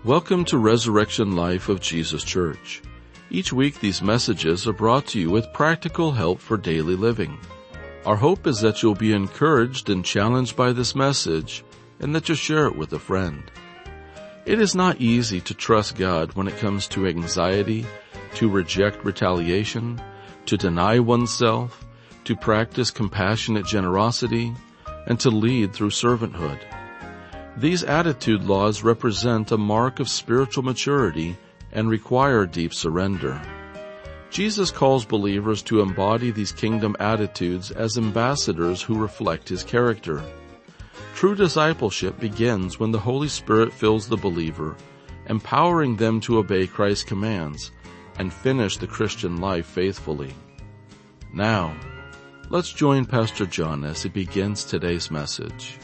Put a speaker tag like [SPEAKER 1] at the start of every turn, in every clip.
[SPEAKER 1] Welcome to Resurrection Life of Jesus Church. Each week these messages are brought to you with practical help for daily living. Our hope is that you'll be encouraged and challenged by this message and that you'll share it with a friend. It is not easy to trust God when it comes to anxiety, to reject retaliation, to deny oneself, to practice compassionate generosity, and to lead through servanthood. These attitude laws represent a mark of spiritual maturity and require deep surrender. Jesus calls believers to embody these kingdom attitudes as ambassadors who reflect His character. True discipleship begins when the Holy Spirit fills the believer, empowering them to obey Christ's commands and finish the Christian life faithfully. Now, let's join Pastor John as he begins today's message.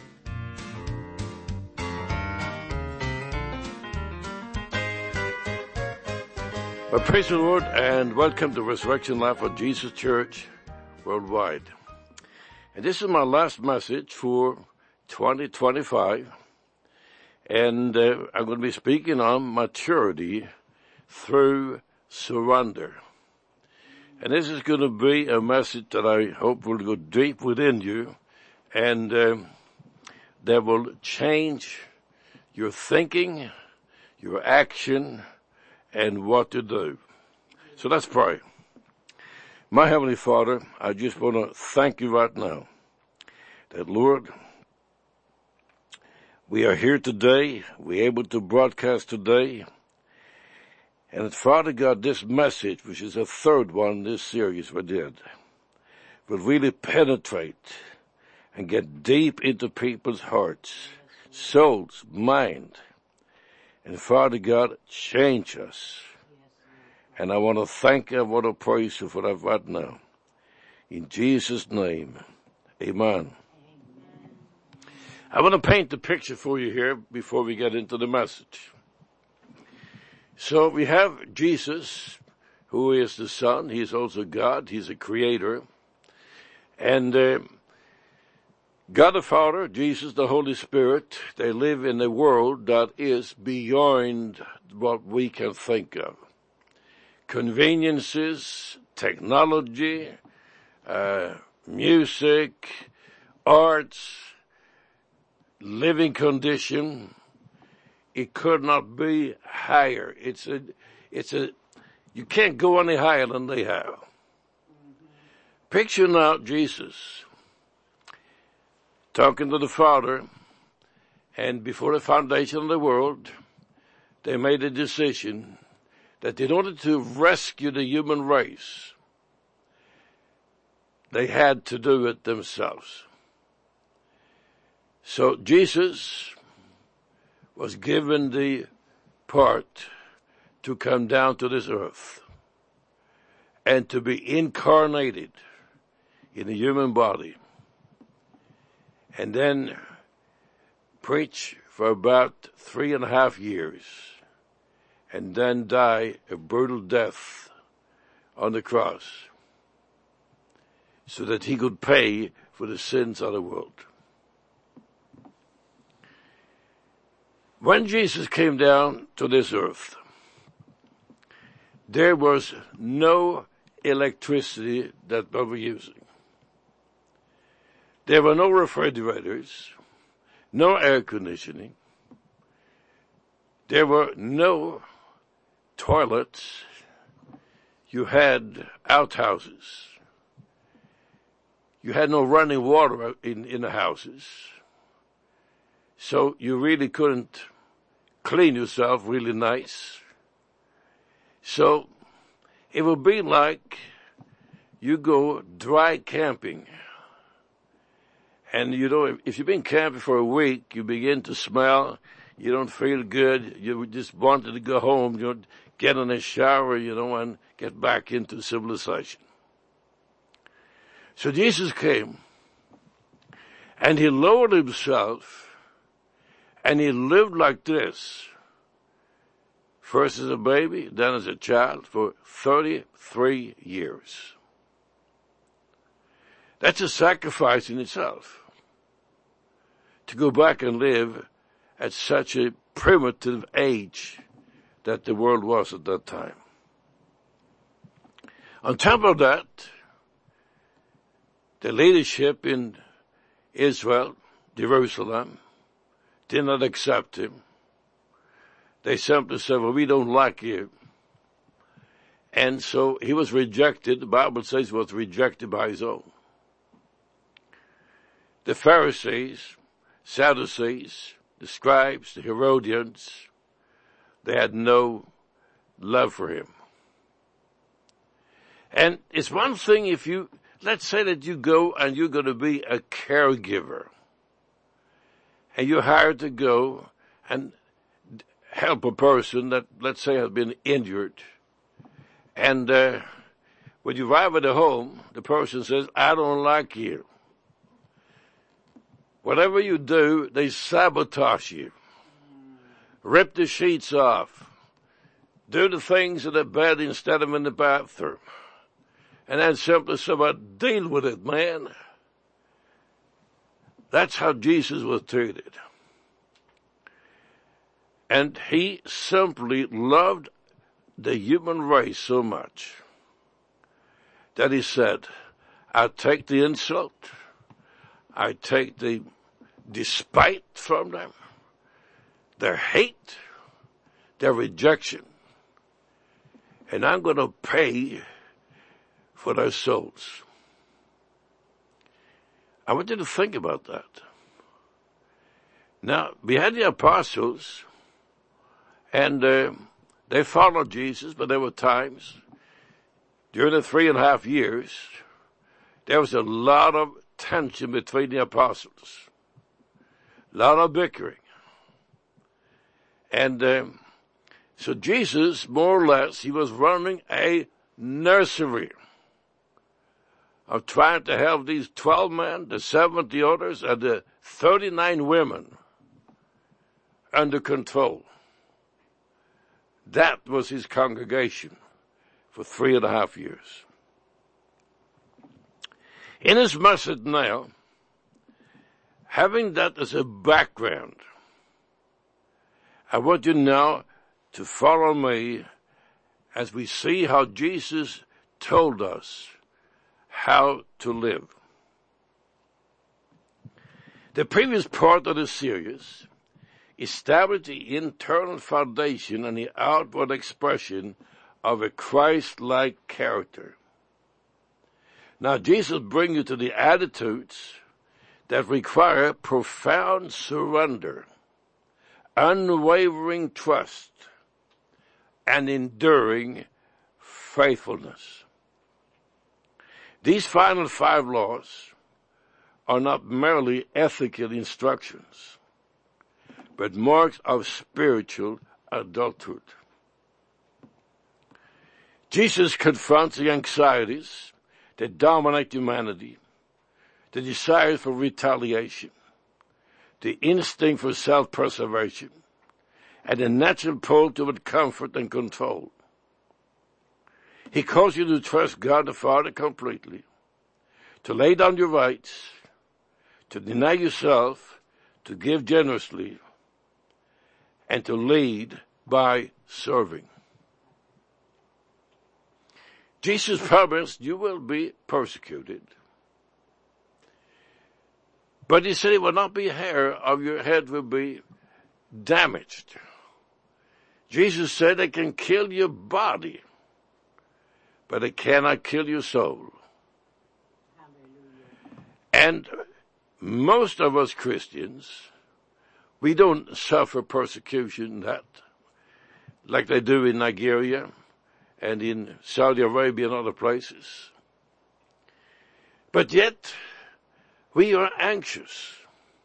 [SPEAKER 2] Well, praise the Lord and welcome to Resurrection Life of Jesus Church Worldwide. And this is my last message for 2025. And I'm going to be speaking on maturity through surrender. And this is going to be a message that I hope will go deep within you and that will change your thinking, your action, and what to do. So let's pray. My Heavenly Father, I just want to thank you right now that, Lord, we are here today, we're able to broadcast today, and that, Father God, this message, which is the third one in this series we did, will really penetrate and get deep into people's hearts, souls, mind. And Father God, change us. And I want to thank you, I want to praise you for that right now. In Jesus' name, amen. I want to paint the picture for you here before we get into the message. So we have Jesus, who is the Son. He's also God. He's a creator. And God the Father, Jesus, the Holy Spirit, they live in a world that is beyond what we can think of. Conveniences, technology, music, arts, living condition, it could not be higher. You can't go any higher than they have. Picture now Jesus talking to the Father, and before the foundation of the world, they made a decision that in order to rescue the human race, they had to do it themselves. So Jesus was given the part to come down to this earth and to be incarnated in a human body, and then preach for about 3.5 years, and then die a brutal death on the cross, so that he could pay for the sins of the world. When Jesus came down to this earth, there was no electricity that we were using. There were no refrigerators, no air conditioning. There were no toilets. You had outhouses. You had no running water in the houses. So you really couldn't clean yourself really nice. So it would be like you go dry camping. And, if you've been camping for a week, you begin to smell, you don't feel good, you just wanted to go home, get in a shower, and get back into civilization. So Jesus came, and he lowered himself, and he lived like this, first as a baby, then as a child, for 33 years. That's a sacrifice in itself, to go back and live at such a primitive age that the world was at that time. On top of that, the leadership in Israel, Jerusalem, did not accept him. They simply said, well, we don't like you. And so he was rejected. The Bible says he was rejected by his own. The Pharisees, Sadducees, the scribes, the Herodians, they had no love for him. And it's one thing if you, let's say that you go and you're going to be a caregiver. And you're hired to go and help a person that, let's say, has been injured. And when you arrive at the home, the person says, I don't like you. Whatever you do, they sabotage you. Rip the sheets off. Do the things in the bed instead of in the bathroom. And then simply say, well, deal with it, man. That's how Jesus was treated. And he simply loved the human race so much that he said, I take the insult, I take the despite from them, their hate, their rejection, and I'm going to pay for their souls. I want you to think about that. Now, we had the apostles, and they followed Jesus, but there were times during the 3.5 years, there was a lot of tension between the apostles, a lot of bickering. And so Jesus, more or less, he was running a nursery of trying to have these 12 men, the 70 others, and the 39 women under control. That was his congregation for 3.5 years. In his message now, having that as a background, I want you now to follow me as we see how Jesus told us how to live. The previous part of the series established the internal foundation and the outward expression of a Christ-like character. Now, Jesus brings you to the attitudes that require profound surrender, unwavering trust, and enduring faithfulness. These final 5 laws are not merely ethical instructions, but marks of spiritual adulthood. Jesus confronts the anxieties that dominate humanity, the desire for retaliation, the instinct for self-preservation, and the natural pull toward comfort and control. He calls you to trust God the Father completely, to lay down your rights, to deny yourself, to give generously, and to lead by serving. Jesus promised you will be persecuted, but he said it will not be a hair of your head will be damaged. Jesus said they can kill your body, but they cannot kill your soul. And most of us Christians, we don't suffer persecution that like they do in Nigeria and in Saudi Arabia and other places. But yet, we are anxious.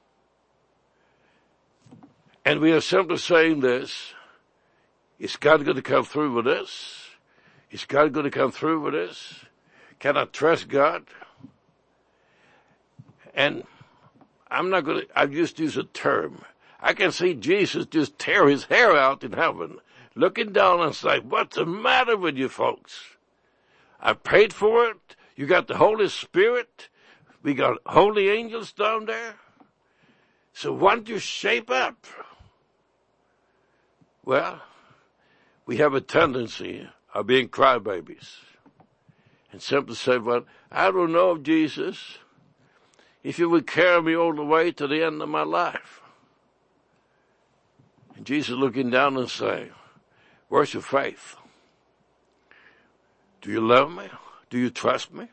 [SPEAKER 2] And we are simply saying this, is God going to come through with this? Is God going to come through with this? Can I trust God? And I've just used a term. I can see Jesus just tear his hair out in heaven, looking down and say, what's the matter with you folks? I paid for it. You got the Holy Spirit. We got holy angels down there. So why don't you shape up? Well, we have a tendency of being crybabies and simply say, well, I don't know, Jesus, if you would carry me all the way to the end of my life. And Jesus looking down and saying, where's your faith? Do you love me? Do you trust me?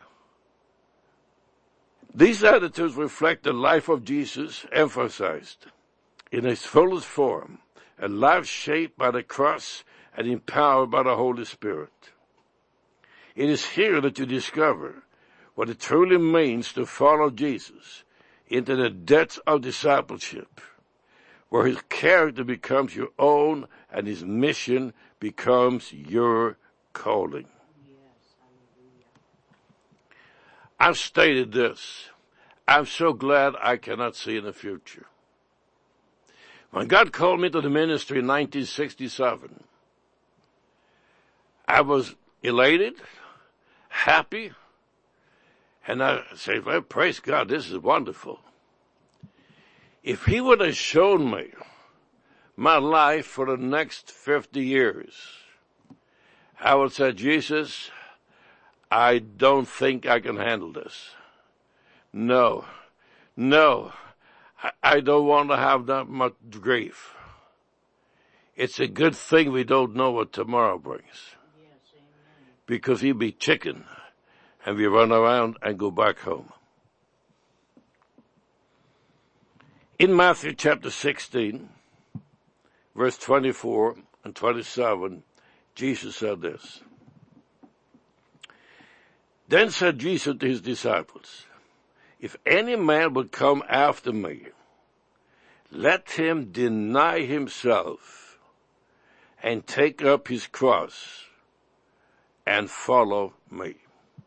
[SPEAKER 2] These attitudes reflect the life of Jesus emphasized in its fullest form, a life shaped by the cross and empowered by the Holy Spirit. It is here that you discover what it truly means to follow Jesus into the depths of discipleship, where his character becomes your own and his mission becomes your calling. I've stated this. I'm so glad I cannot see in the future. When God called me to the ministry in 1967, I was elated, happy, and I said, well, praise God, this is wonderful. If he would have shown me my life for the next 50 years, I would say, Jesus, I don't think I can handle this. No, I don't want to have that much grief. It's a good thing we don't know what tomorrow brings. Yes, amen. Because he'd be chicken and we run around and go back home. In Matthew chapter 16, verse 24 and 27, Jesus said this. Then said Jesus to his disciples, if any man will come after me, let him deny himself and take up his cross and follow me.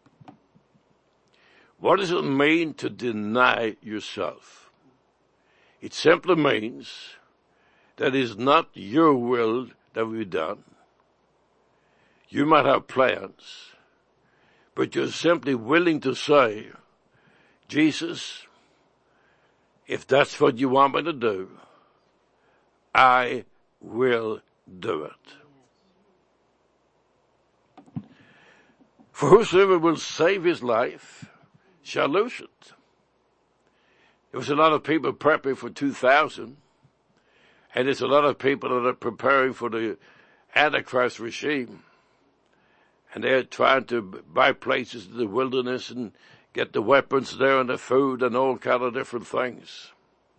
[SPEAKER 2] What does it mean to deny yourself? It simply means that it's not your will that will be done. You might have plans, but you're simply willing to say, Jesus, if that's what you want me to do, I will do it. For whosoever will save his life shall lose it. There was a lot of people prepping for 2000, and there's a lot of people that are preparing for the Antichrist regime. And they're trying to buy places in the wilderness and get the weapons there and the food and all kind of different things.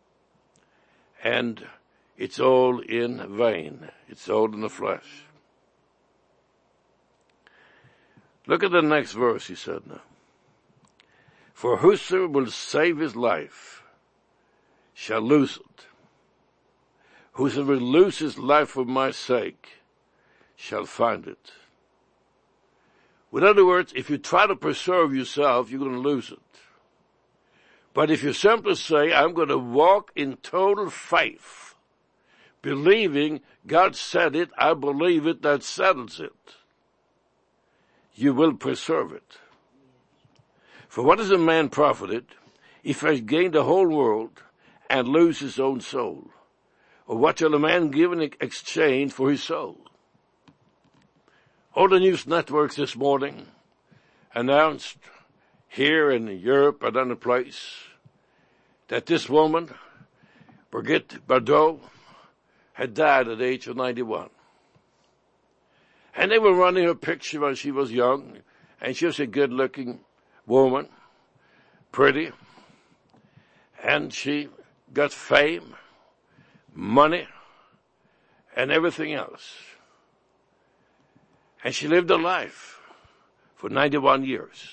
[SPEAKER 2] And it's all in vain. It's all in the flesh. Look at the next verse, he said now. For whosoever will save his life shall lose it. Whosoever will lose his life for my sake shall find it. In other words, if you try to preserve yourself, you're going to lose it. But if you simply say, I'm going to walk in total faith, believing God said it, I believe it, that settles it, you will preserve it. For what is a man profited if he has gained the whole world and lose his own soul? Or what shall a man give in exchange for his soul? All the news networks this morning announced here in Europe and other place that this woman, Brigitte Bardot, had died at the age of 91. And they were running her picture when she was young, and she was a good-looking woman, pretty, and she got fame, money, and everything else. And she lived a life for 91 years.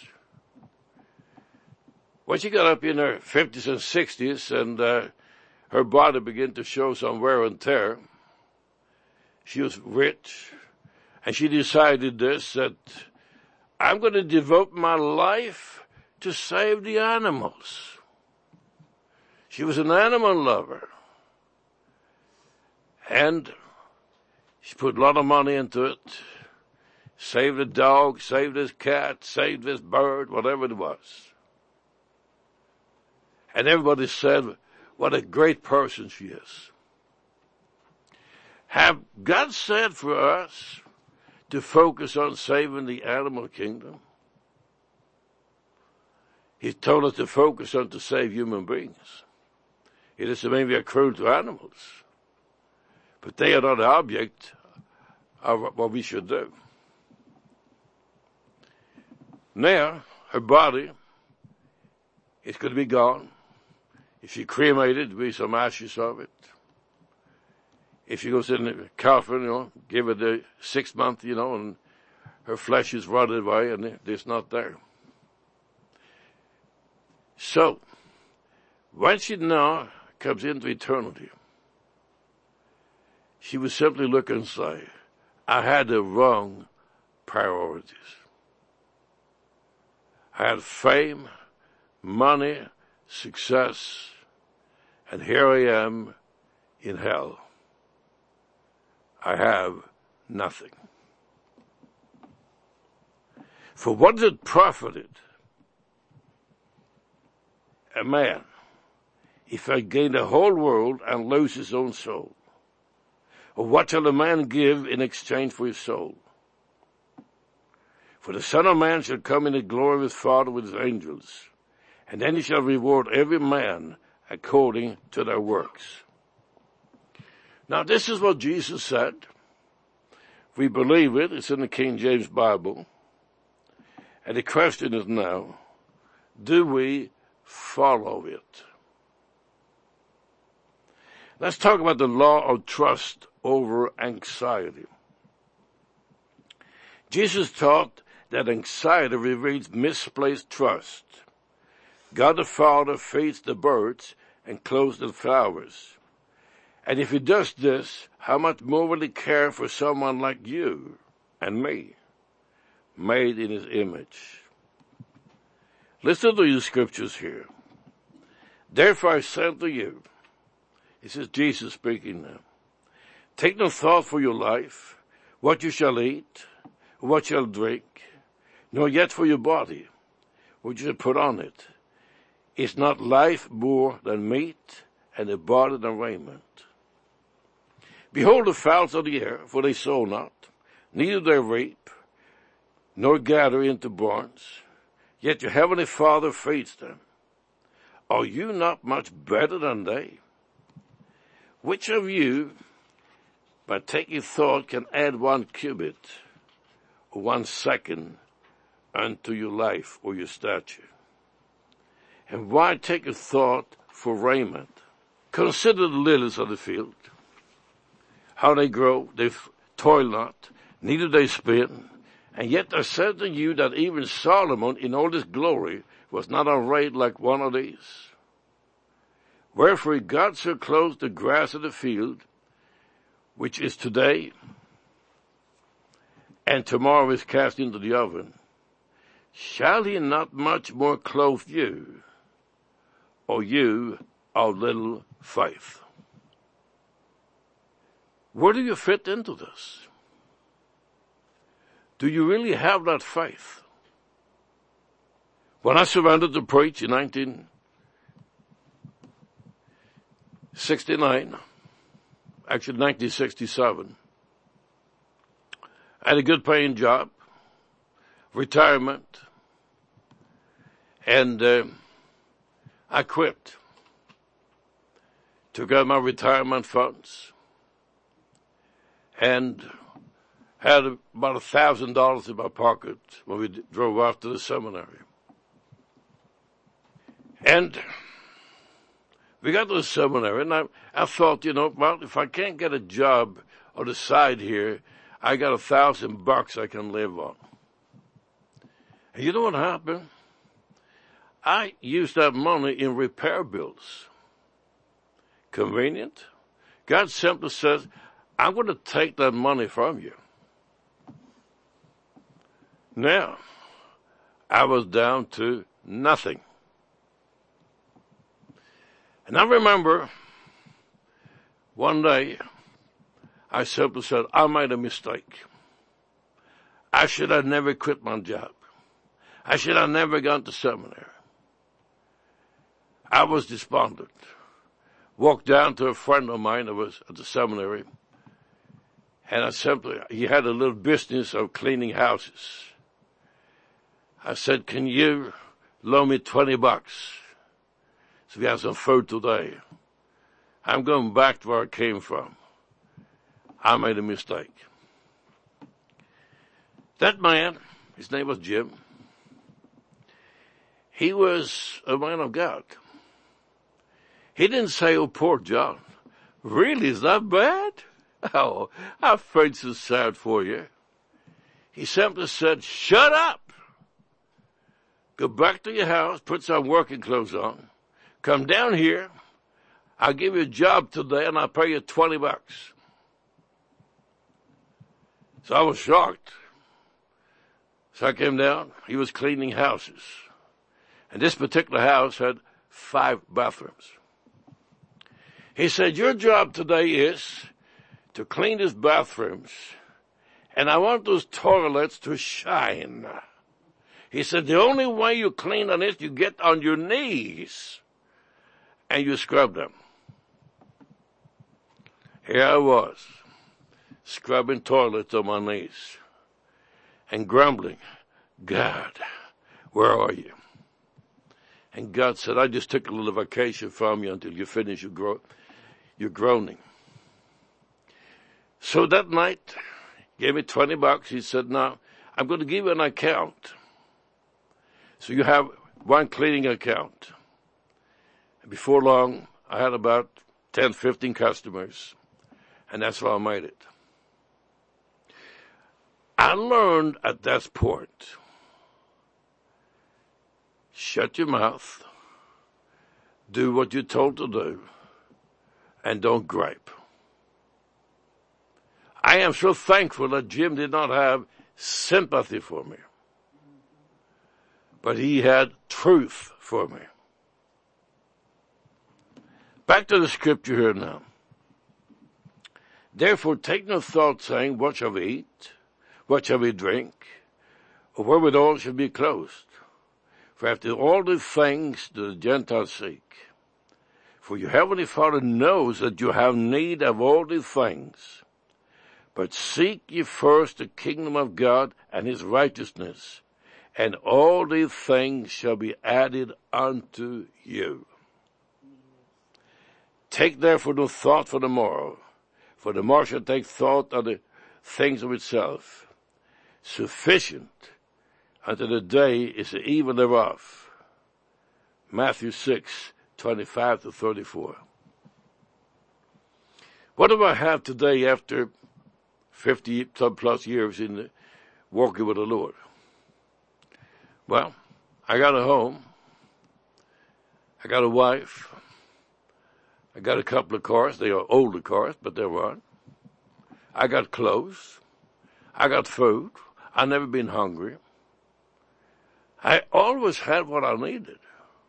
[SPEAKER 2] When she got up in her 50s and 60s and her body began to show some wear and tear, she was rich, and she decided this, that I'm going to devote my life to save the animals. She was an animal lover. And she put a lot of money into it. Saved a dog, saved his cat, saved this bird, whatever it was. And everybody said, what a great person she is. Have God said for us to focus on saving the animal kingdom? He told us to focus on to save human beings. It doesn't mean we are cruel to animals, but they are not the object of what we should do. Now, her body is going to be gone. If she cremated, there'll be some ashes of it. If she goes in the coffin, give it the 6 month, and her flesh is rotted away and it's not there. So, when she now comes into eternity, she will simply look and say, I had the wrong priorities. I had fame, money, success, and here I am in hell. I have nothing. For what is it profited a man if I gain the whole world and lose his own soul? Or what shall a man give in exchange for his soul? For the Son of Man shall come in the glory of his Father with his angels, and then he shall reward every man according to their works. Now this is what Jesus said. If we believe it, it's in the King James Bible. And the question is now, do we follow it? Let's talk about the law of trust over anxiety. Jesus taught that anxiety reveals misplaced trust. God the Father feeds the birds and clothes the flowers. And if he does this, how much more will he care for someone like you and me, made in his image? Listen to these scriptures here. Therefore I say to you, this is Jesus speaking now, take no thought for your life, what you shall eat, what you shall drink, nor yet for your body, what you shall put on it. Is not life more than meat, and the body than raiment? Behold the fowls of the air, for they sow not, neither they reap, nor gather into barns, yet your heavenly Father feeds them. Are you not much better than they? Which of you, by taking thought, can add 1 cubit or 1 second unto your life or your stature? And why take a thought for raiment? Consider the lilies of the field, how they grow, they toil not, neither they spin. And yet I said to you that even Solomon in all his glory was not arrayed like one of these. Wherefore God so clothed the grass of the field, which is today, and tomorrow is cast into the oven. Shall he not much more clothe you, O you of little faith? Where do you fit into this? Do you really have that faith? When I surrendered to preach in 1969, actually 1967, I had a good paying job, retirement, and I quit. Took out my retirement funds and had about $1,000 in my pocket when we drove off to the seminary. And we got to the seminary, and I thought, well, if I can't get a job on the side here, I got $1,000 I can live on. And you know what happened? I used that money in repair bills. Convenient. God simply says, I'm going to take that money from you. Now, I was down to nothing. And I remember one day I simply said, I made a mistake. I should have never quit my job. I should have never gone to seminary. I was despondent. Walked down to a friend of mine that was at the seminary. And he had a little business of cleaning houses. I said, can you loan me $20 so we have some food today? I'm going back to where I came from. I made a mistake. That man, his name was Jim, he was a man of God. He didn't say, oh, poor John. Really, is that bad? Oh, I felt so sad for you. He simply said, shut up. Go back to your house, put some working clothes on. Come down here. I'll give you a job today and I'll pay you $20. So I was shocked. So I came down. He was cleaning houses. And this particular house had 5 bathrooms. He said, your job today is to clean these bathrooms, and I want those toilets to shine. He said, the only way you clean on it, you get on your knees, and you scrub them. Here I was, scrubbing toilets on my knees, and grumbling, God, where are you? And God said, I just took a little vacation from you until you finish your groaning. So that night, he gave me $20. He said, now, I'm going to give you an account. So you have one cleaning account. And before long, I had about 10, 15 customers. And that's how I made it. I learned at that point, shut your mouth, do what you're told to do, and don't gripe. I am so thankful that Jim did not have sympathy for me, but he had truth for me. Back to the scripture here now. Therefore take no thought saying, what shall we eat? What shall we drink? Or wherewithal shall be clothed? For after all the things the Gentiles seek. For your heavenly Father knows that you have need of all these things. But seek ye first the kingdom of God and his righteousness, and all these things shall be added unto you. Take therefore no thought for the morrow, for the morrow shall take thought of the things of itself. Sufficient unto the day is the evil thereof. Matthew 6:25-34. What do I have today after 50 some plus years in walking with the Lord? Well, I got a home. I got a wife. I got a couple of cars. They are older cars, but they're on. I got clothes. I got food. I've never been hungry. I always had what I needed.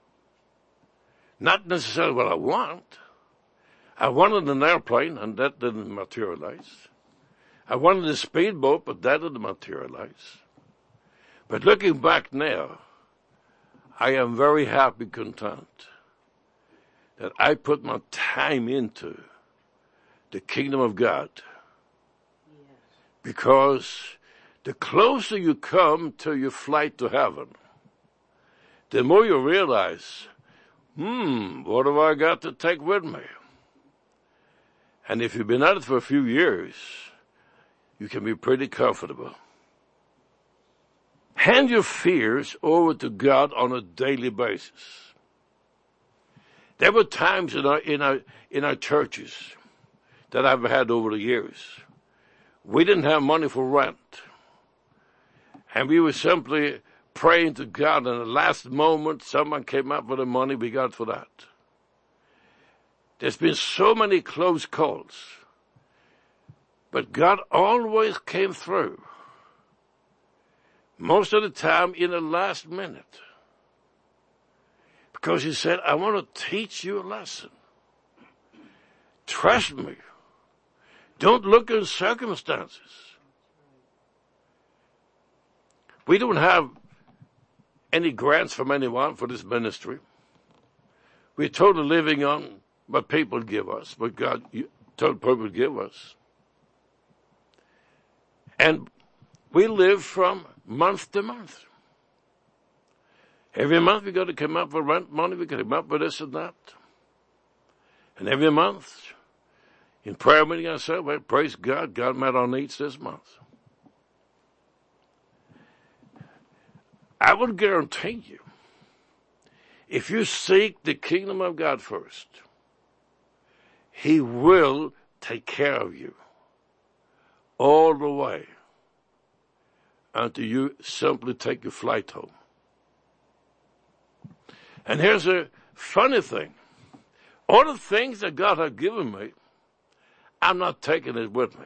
[SPEAKER 2] Not necessarily what I want. I wanted an airplane, and that didn't materialize. I wanted a speedboat, but that didn't materialize. But looking back now, I am very happy, content, that I put my time into the kingdom of God. Yes. Because the closer you come to your flight to heaven, the more you realize, what have I got to take with me? And if you've been at it for a few years, you can be pretty comfortable. Hand your fears over to God on a daily basis. There were times in our churches that I've had over the years. We didn't have money for rent. And we were simply praying to God, and at the last moment, someone came up with the money we got for that. There's been so many close calls, but God always came through. Most of the time in the last minute. Because he said, I want to teach you a lesson. Trust me. Don't look at circumstances. We don't have any grants from anyone for this ministry. We're totally living on what people give us, what God told people to give us. And we live from month to month. Every month we got to come up with rent money, we got to come up with this and that. And every month, in prayer meeting I said, well, praise God, God met our needs this month. I would guarantee you, if you seek the kingdom of God first, He will take care of you all the way until you simply take your flight home. And here's a funny thing. All the things that God has given me, I'm not taking it with me.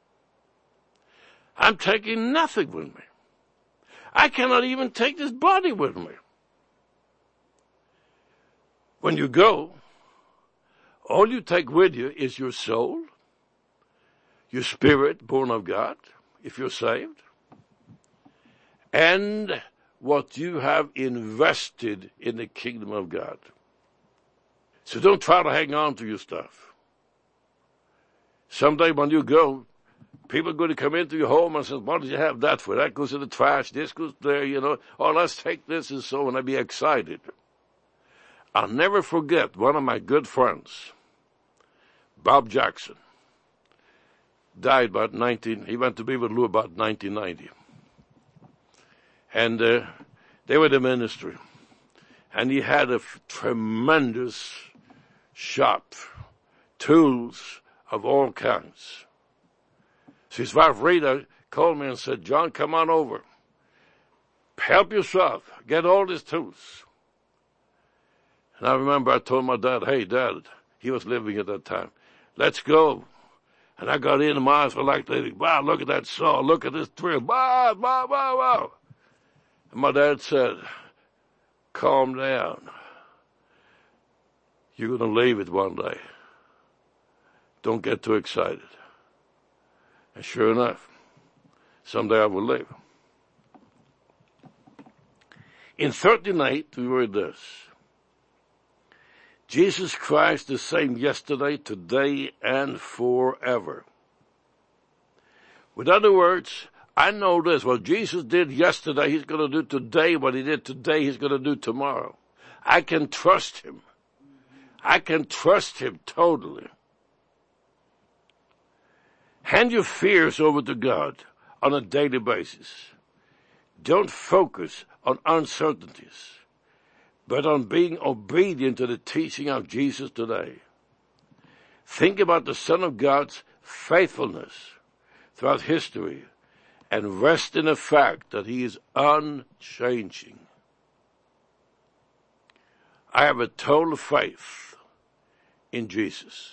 [SPEAKER 2] I'm taking nothing with me. I cannot even take this body with me. When you go, all you take with you is your soul, your spirit born of God, if you're saved, and what you have invested in the kingdom of God. So don't try to hang on to your stuff. Someday when you go, people are going to come into your home and say, what did you have that for? That goes in the trash, this goes there, oh, let's take this and so on. I'd be excited. I'll never forget one of my good friends, Bob Jackson, died he went to be with Lou about 1990. And they were the ministry. And he had a tremendous shop, tools of all kinds. So his wife Rita called me and said, John, come on over. Help yourself. Get all these tools. And I remember I told my dad, hey, Dad, he was living at that time, let's go. And I got in and my eyes were like, wow, look at that saw. Look at this drill. Wow, wow, wow, wow. And my dad said, calm down. You're going to leave it one day. Don't get too excited. And sure enough, someday I will leave. In 13:8, we read this. Jesus Christ the same yesterday, today, and forever. With other words, I know this. What Jesus did yesterday, He's going to do today. What He did today, He's going to do tomorrow. I can trust Him. I can trust Him totally. Hand your fears over to God on a daily basis. Don't focus on uncertainties, but on being obedient to the teaching of Jesus today. Think about the Son of God's faithfulness throughout history and rest in the fact that He is unchanging. I have a total faith in Jesus.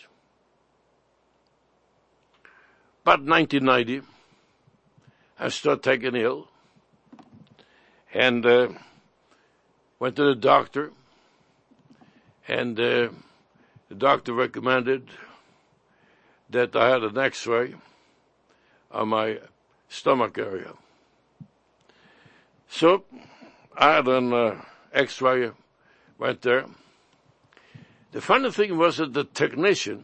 [SPEAKER 2] About 1990, I started taking ill and went to the doctor, and the doctor recommended that I had an x-ray on my stomach area. So I had an x-ray, went there. The funny thing was that the technician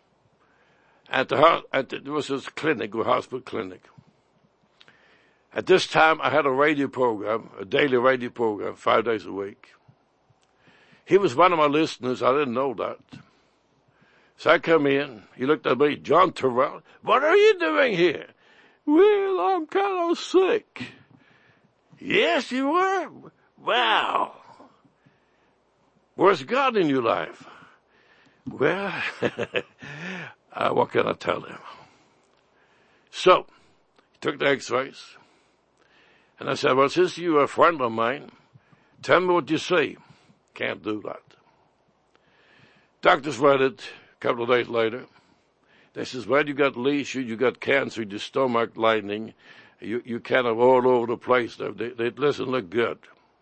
[SPEAKER 2] it was his clinic, or hospital clinic. At this time, I had a radio program, a daily radio program, 5 days a week. He was one of my listeners. I didn't know that. So I come in. He looked at me, John Terrell, what are you doing here? Well, I'm kind of sick. Yes, you were? Wow. Where's God in your life? Well, what can I tell him? So, he took the x-rays. And I said, well, since you're a friend of mine, tell me what you see. Can't do that. Doctors read it a couple of days later. They says, well, you got lesion, you got cancer, your stomach lining, you kind of all over the place. They listen, look good.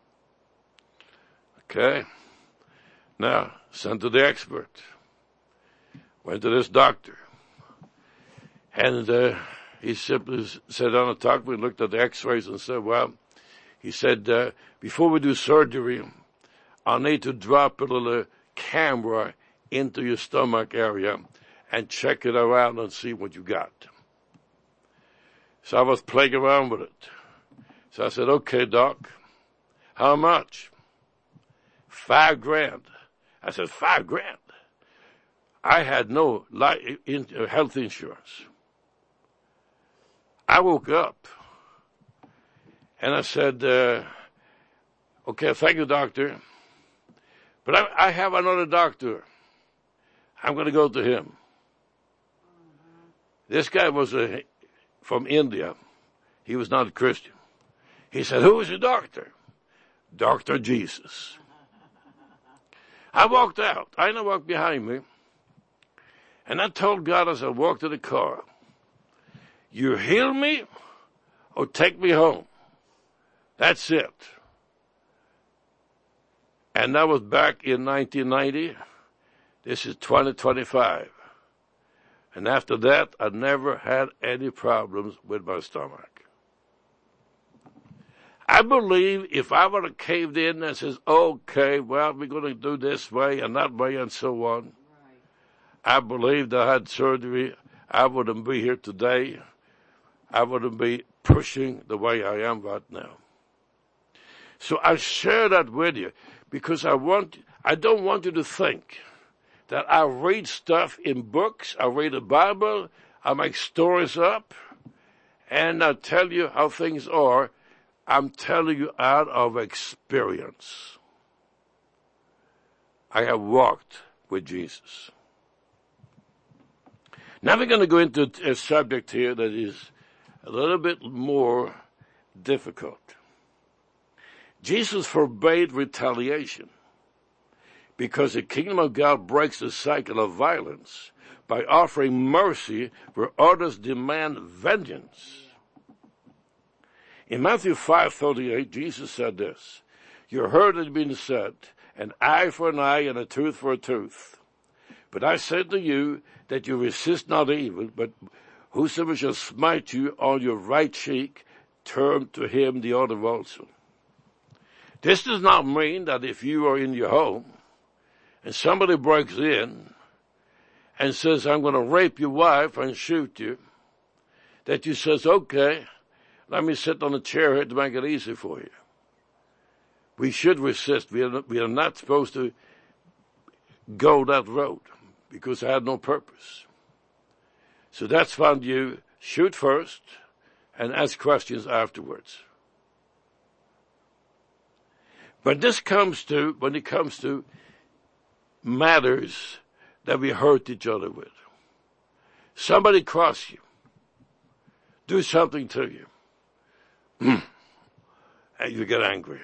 [SPEAKER 2] Okay. Now, sent to the expert. Went to this doctor. And he simply sat down and talked to me, looked at the x-rays and said, well, he said, before we do surgery, I'll need to drop a little camera into your stomach area and check it around and see what you got. So I was playing around with it. So I said, okay, Doc, how much? $5,000. I said, $5,000? I had no health insurance. I woke up and I said, okay, thank you, doctor. But I have another doctor. I'm going to go to him. This guy was from India. He was not a Christian. He said, who is your doctor? Dr. Jesus. I walked out. I walked behind me. And I told God as I walked to the car, you heal me or take me home. That's it. And that was back in 1990. This is 2025. And after that, I never had any problems with my stomach. I believe if I would have caved in and says, okay, well, we're going to do this way and that way and so on, I believed I had surgery. I wouldn't be here today. I wouldn't be pushing the way I am right now. So I share that with you because I don't want you to think that I read stuff in books, I read the Bible, I make stories up, and I tell you how things are. I'm telling you out of experience. I have walked with Jesus. Now we're going to go into a subject here that is a little bit more difficult. Jesus forbade retaliation because the kingdom of God breaks the cycle of violence by offering mercy where others demand vengeance. In Matthew 5:38, Jesus said this, you heard it being said, an eye for an eye and a tooth for a tooth. But I said to you that you resist not evil, but whosoever shall smite you on your right cheek, turn to him the other also. This does not mean that if you are in your home and somebody breaks in and says, I'm going to rape your wife and shoot you, that you says, okay, let me sit on a chair here to make it easy for you. We should resist. We are not supposed to go that road because I had no purpose. So that's when you shoot first and ask questions afterwards. But when it comes to matters that we hurt each other with. Somebody cross you, do something to you, and you get angry.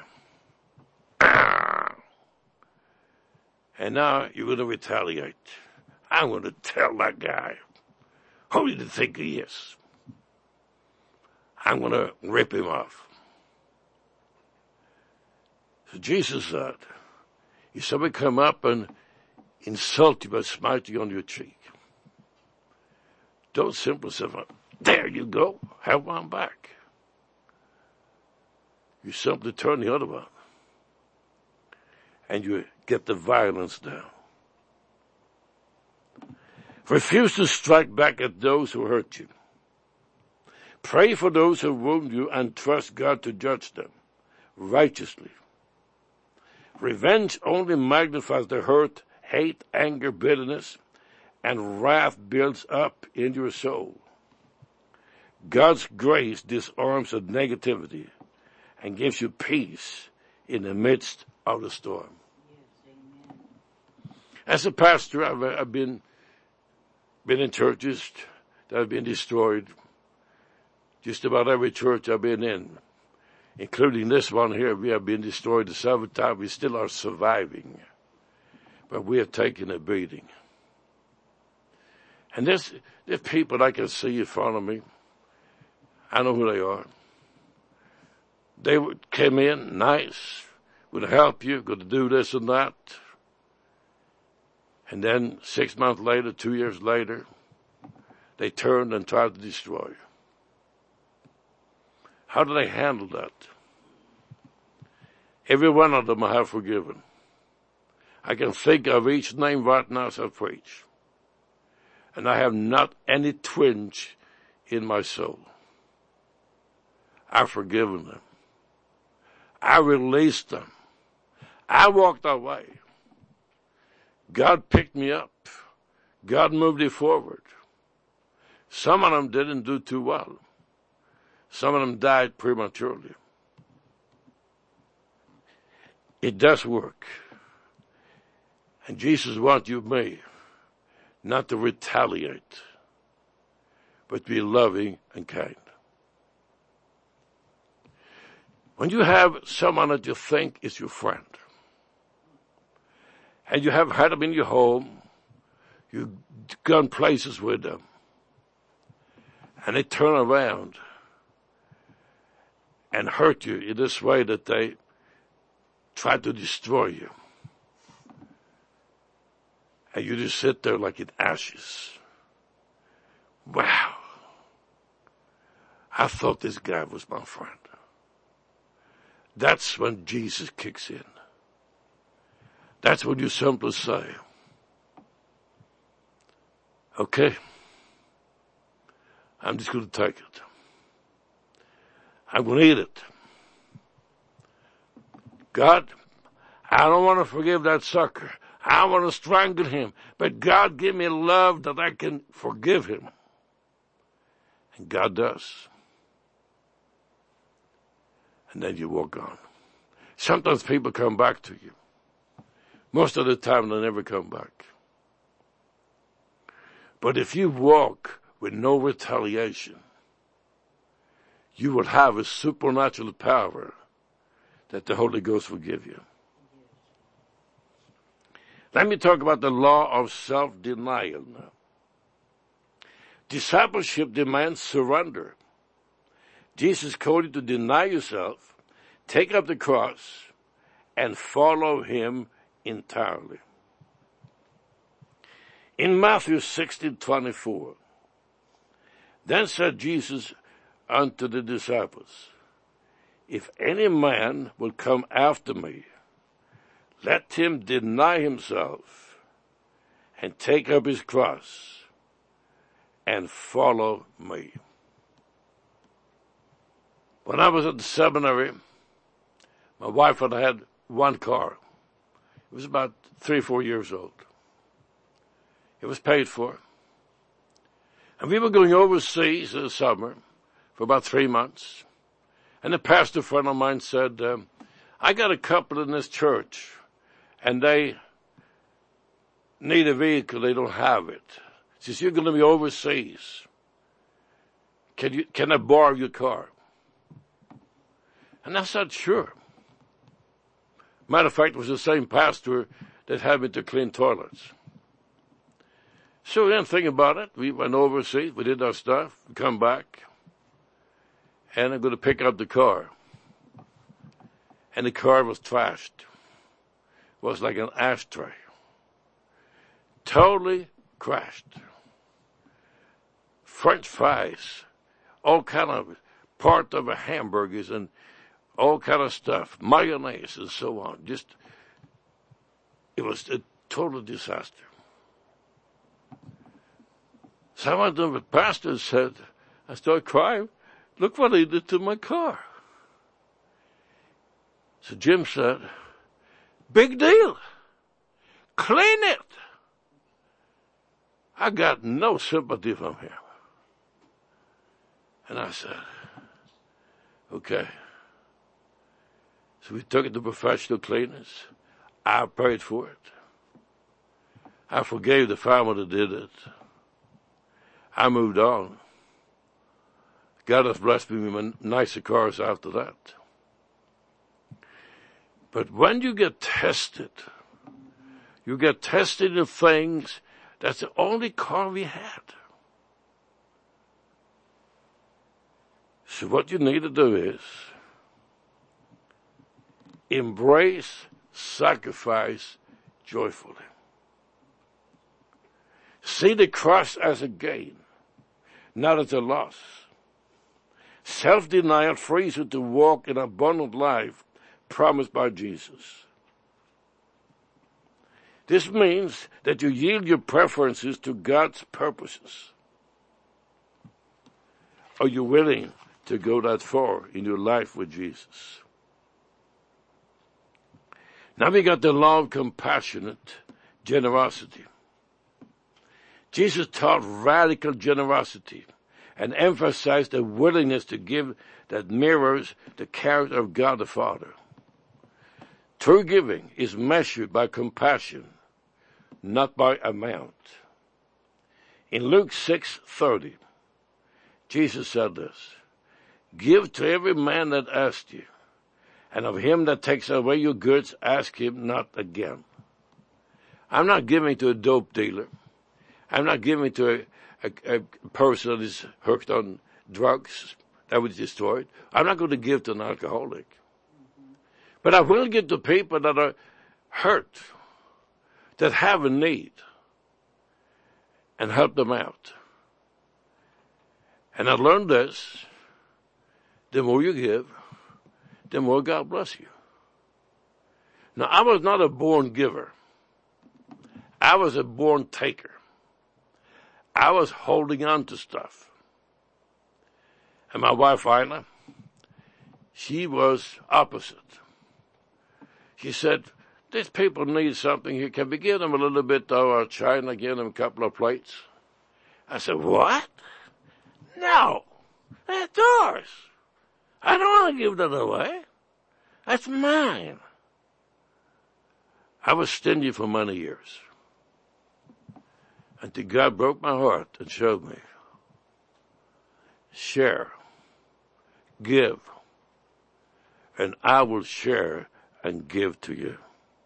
[SPEAKER 2] And now you're going to retaliate. I'm going to tell that guy, who do you think he is? I'm going to rip him off. So Jesus said, if somebody come up and insult you by smiting on your cheek, don't simply say, there you go, have one back. You simply turn the other one, and you get the violence down. Refuse to strike back at those who hurt you. Pray for those who wound you and trust God to judge them righteously. Revenge only magnifies the hurt, hate, anger, bitterness, and wrath builds up in your soul. God's grace disarms the negativity and gives you peace in the midst of the storm. Yes, as a pastor, I've been in churches that have been destroyed. Just about every church I've been in, including this one here, we have been destroyed 7 times. We still are surviving, but we have taken a beating. And there's people I can see in front of me. I know who they are. They came in nice, would help you, going to do this and that. And then 6 months later, 2 years later, they turned and tried to destroy you. How do they handle that? Every one of them I have forgiven. I can think of each name right now as I preach. And I have not any twinge in my soul. I've forgiven them. I released them. I walked away. God picked me up. God moved it forward. Some of them didn't do too well. Some of them died prematurely. It does work. And Jesus wants you and me not to retaliate, but to be loving and kind. When you have someone that you think is your friend, and you have had them in your home, you've gone places with them, and they turn around and hurt you in this way that they try to destroy you. And you just sit there like in ashes. Wow. I thought this guy was my friend. That's when Jesus kicks in. That's when you simply say, okay, I'm just going to take it. I'm going to eat it. God, I don't want to forgive that sucker. I want to strangle him. But God, give me love that I can forgive him. And God does. And then you walk on. Sometimes people come back to you. Most of the time they never come back. But if you walk with no retaliation, you will have a supernatural power that the Holy Ghost will give you. Let me talk about the law of self-denial now. Discipleship demands surrender. Jesus called you to deny yourself, take up the cross, and follow him entirely. In Matthew 16:24, then said Jesus unto the disciples, if any man will come after me, let him deny himself and take up his cross and follow me. When I was at the seminary, my wife and I had one car. It was about 3 or 4 years old. It was paid for. And we were going overseas in the summer for about 3 months. And a pastor friend of mine said, I got a couple in this church, and they need a vehicle. They don't have it. He says, you're going to be overseas. Can I borrow your car? And I said, sure. Matter of fact, it was the same pastor that had me to clean toilets. So we didn't think about it. We went overseas. We did our stuff. We come back. And I'm going to pick up the car. And the car was trashed. It was like an ashtray. Totally crashed. French fries. All kind of part of a hamburgers and all kind of stuff. Mayonnaise and so on. It was a total disaster. Some of the pastors said, I started crying. Look what he did to my car. So Jim said, big deal. Clean it. I got no sympathy from him. And I said, okay. So we took it to professional cleaners. I paid for it. I forgave the farmer that did it. I moved on. God has blessed me with nicer cars after that. But when you get tested in things, that's the only car we had. So what you need to do is embrace sacrifice joyfully. See the cross as a gain, not as a loss. Self-denial frees you to walk an abundant life promised by Jesus. This means that you yield your preferences to God's purposes. Are you willing to go that far in your life with Jesus. Now we got the law of compassionate generosity. Jesus taught radical generosity and emphasized the willingness to give that mirrors the character of God the Father. True giving is measured by compassion, not by amount. In Luke 6:30, Jesus said this, "Give to every man that asks you, and of him that takes away your goods, ask him not again." I'm not giving to a dope dealer. I'm not giving to a person that is hooked on drugs that was destroyed. I'm not going to give to an alcoholic. But I will give to people that are hurt, that have a need, and help them out. And I learned this, the more you give, the more God bless you. Now, I was not a born giver. I was a born taker. I was holding on to stuff. And my wife, Ina, she was opposite. She said, "These people need something here. Can we give them a little bit of our china, give them a couple of plates?" I said, "What? No, that's yours. I don't want to give that away. That's mine." I was stingy for many years. Until God broke my heart and showed me, share, give, and I will share and give to you.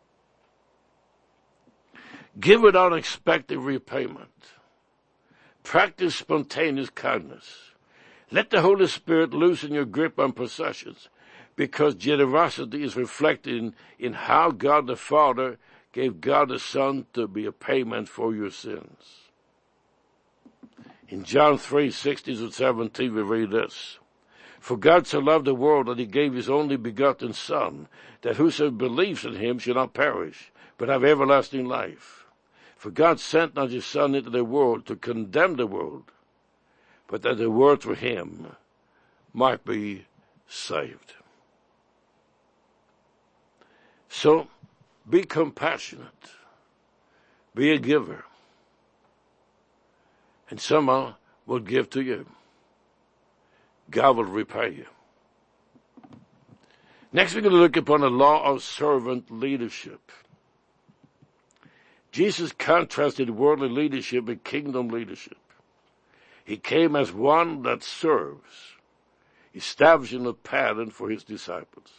[SPEAKER 2] Give without expecting repayment. Practice spontaneous kindness. Let the Holy Spirit loosen your grip on possessions, because generosity is reflected in how God the Father gave God the Son to be a payment for your sins. In John 3:16-17 we read this, "For God so loved the world that he gave his only begotten Son, that whosoever believes in him shall not perish, but have everlasting life. For God sent not his Son into the world to condemn the world, but that the world through him might be saved." So, be compassionate. Be a giver. And someone will give to you. God will repay you. Next, we're going to look upon the law of servant leadership. Jesus contrasted worldly leadership with kingdom leadership. He came as one that serves, establishing a pattern for his disciples.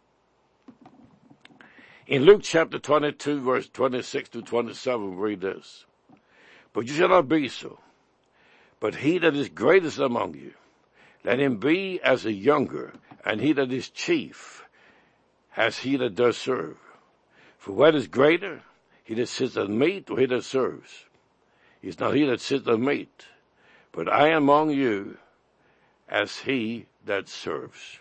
[SPEAKER 2] In Luke chapter 22, verse 26-27, we read this, "But you shall not be so. But he that is greatest among you, let him be as a younger, and he that is chief, as he that does serve. For what is greater, he that sits at meat, or he that serves? It is not he that sits at meat, but I am among you as he that serves."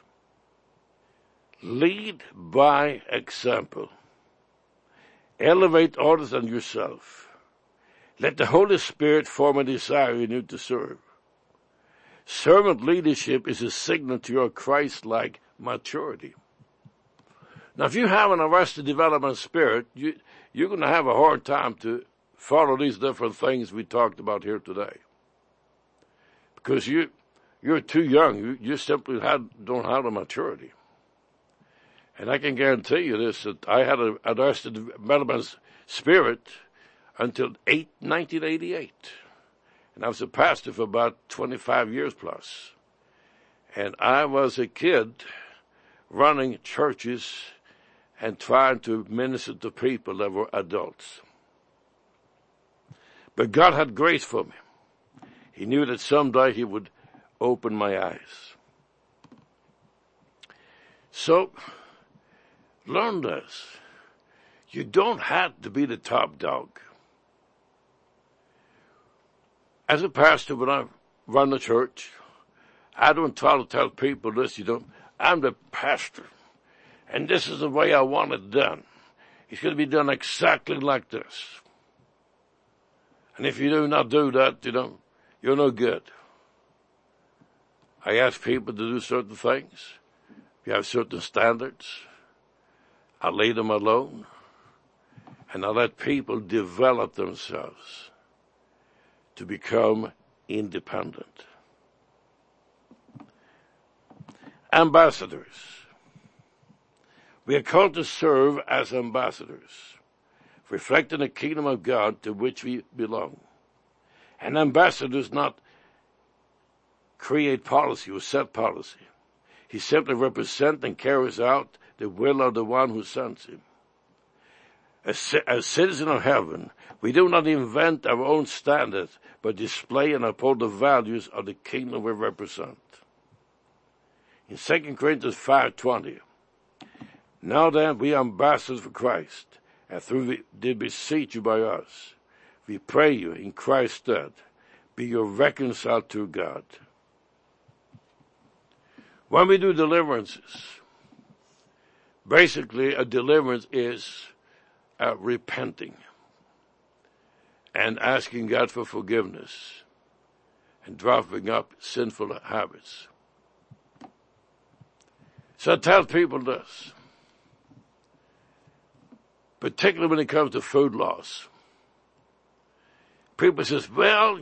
[SPEAKER 2] Lead by example. Elevate others and yourself. Let the Holy Spirit form a desire in you to serve. Servant leadership is a signal to your Christ-like maturity. Now, if you have an arrested development spirit, you're going to have a hard time to follow these different things we talked about here today. Because you're too young. You simply don't have the maturity. And I can guarantee you this, that I had an arrested development spirit until 1988. And I was a pastor for about 25 years plus. And I was a kid running churches and trying to minister to people that were adults. But God had grace for me. He knew that someday he would open my eyes. So, learn this. You don't have to be the top dog. As a pastor, when I run the church, I don't try to tell people this, I'm the pastor, and this is the way I want it done. It's going to be done exactly like this. And if you do not do that, you're no good. I ask people to do certain things. We have certain standards. I leave them alone. And I let people develop themselves to become independent. Ambassadors. We are called to serve as ambassadors, reflecting the kingdom of God to which we belong. An ambassador does not create policy or set policy. He simply represents and carries out the will of the one who sends him. As citizens of heaven, we do not invent our own standards, but display and uphold the values of the kingdom we represent. In 2 Corinthians 5:20, now then we are ambassadors for Christ, and through did beseech you by us. We pray you in Christ's stead, be you reconciled to God. When we do deliverances, basically a deliverance is repenting and asking God for forgiveness and dropping up sinful habits. So I tell people this, particularly when it comes to food loss. People says, well,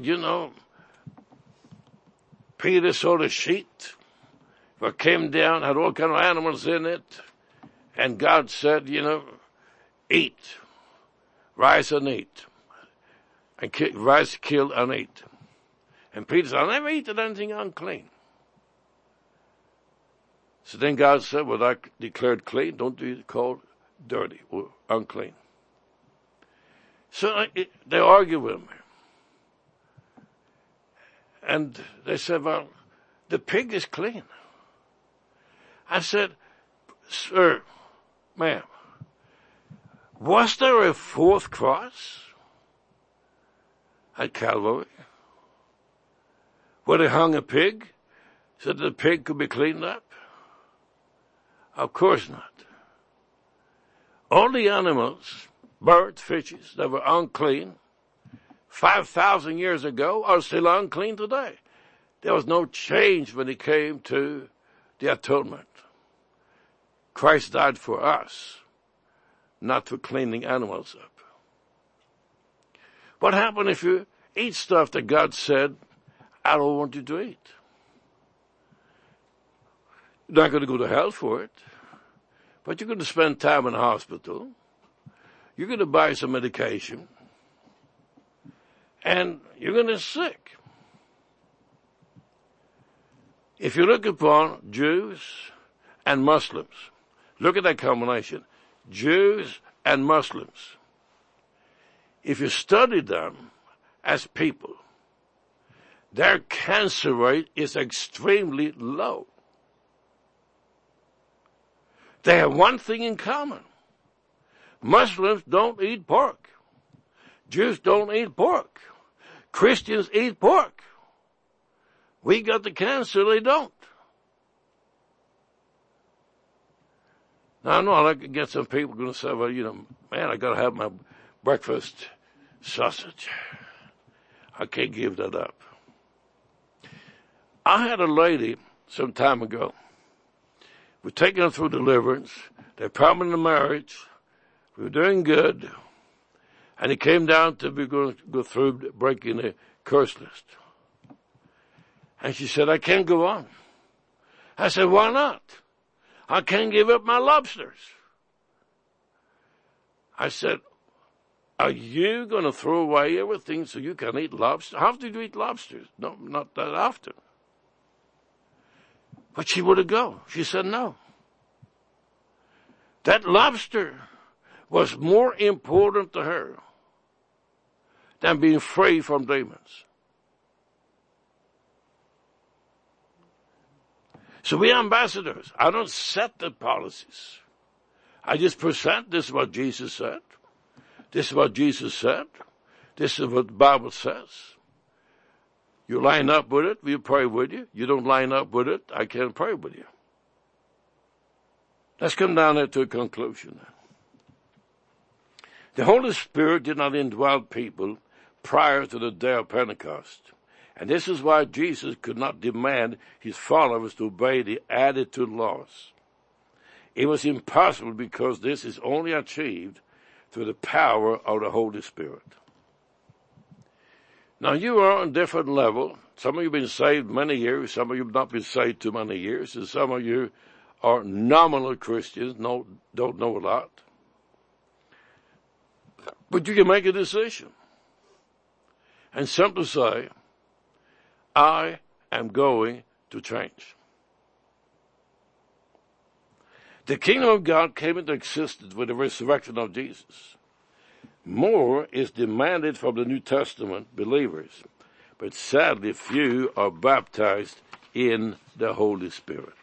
[SPEAKER 2] Peter saw the sheet that came down, had all kind of animals in it, and God said, eat, rise and eat, and rise, kill, and eat. And Peter said, I never eaten anything unclean. So then God said, what I declared clean, don't be called dirty or unclean. So they argue with me. And they said, well, the pig is clean. I said, sir, ma'am, was there a fourth cross at Calvary where they hung a pig so that the pig could be cleaned up? Of course not. All the animals, birds, fishes that were unclean 5,000 years ago are still unclean today. There was no change when it came to the atonement. Christ died for us, not for cleaning animals up. What happens if you eat stuff that God said, I don't want you to eat? You're not going to go to hell for it, but you're going to spend time in the hospital. You're going to buy some medication, and you're going to get sick. If you look upon Jews and Muslims, look at that combination, Jews and Muslims. If you study them as people, their cancer rate is extremely low. They have one thing in common. Muslims don't eat pork. Jews don't eat pork. Christians eat pork. We got the cancer, they don't. Now, I know I can get some people going to say, well, man, I got to have my breakfast sausage. I can't give that up. I had a lady some time ago. We're taking her through deliverance. They're promising a marriage. We were doing good. And it came down to we going to go through breaking the curse list. And she said, I can't go on. I said, why not? I can't give up my lobsters. I said, are you going to throw away everything so you can eat lobster? How often do you eat lobsters? No, not that often. But she wouldn't go. She said no. That lobster was more important to her than being free from demons. So we are ambassadors. I don't set the policies. I just present this is what Jesus said. This is what Jesus said. This is what the Bible says. You line up with it, we'll pray with you. You don't line up with it, I can't pray with you. Let's come down there to a conclusion. The Holy Spirit did not indwell people prior to the day of Pentecost. And this is why Jesus could not demand his followers to obey the attitude laws. It was impossible because this is only achieved through the power of the Holy Spirit. Now you are on a different level. Some of you have been saved many years, some of you have not been saved too many years, and some of you are nominal Christians, don't know a lot. But you can make a decision and simply say, I am going to change. The kingdom of God came into existence with the resurrection of Jesus. More is demanded from the New Testament believers, but sadly few are baptized in the Holy Spirit.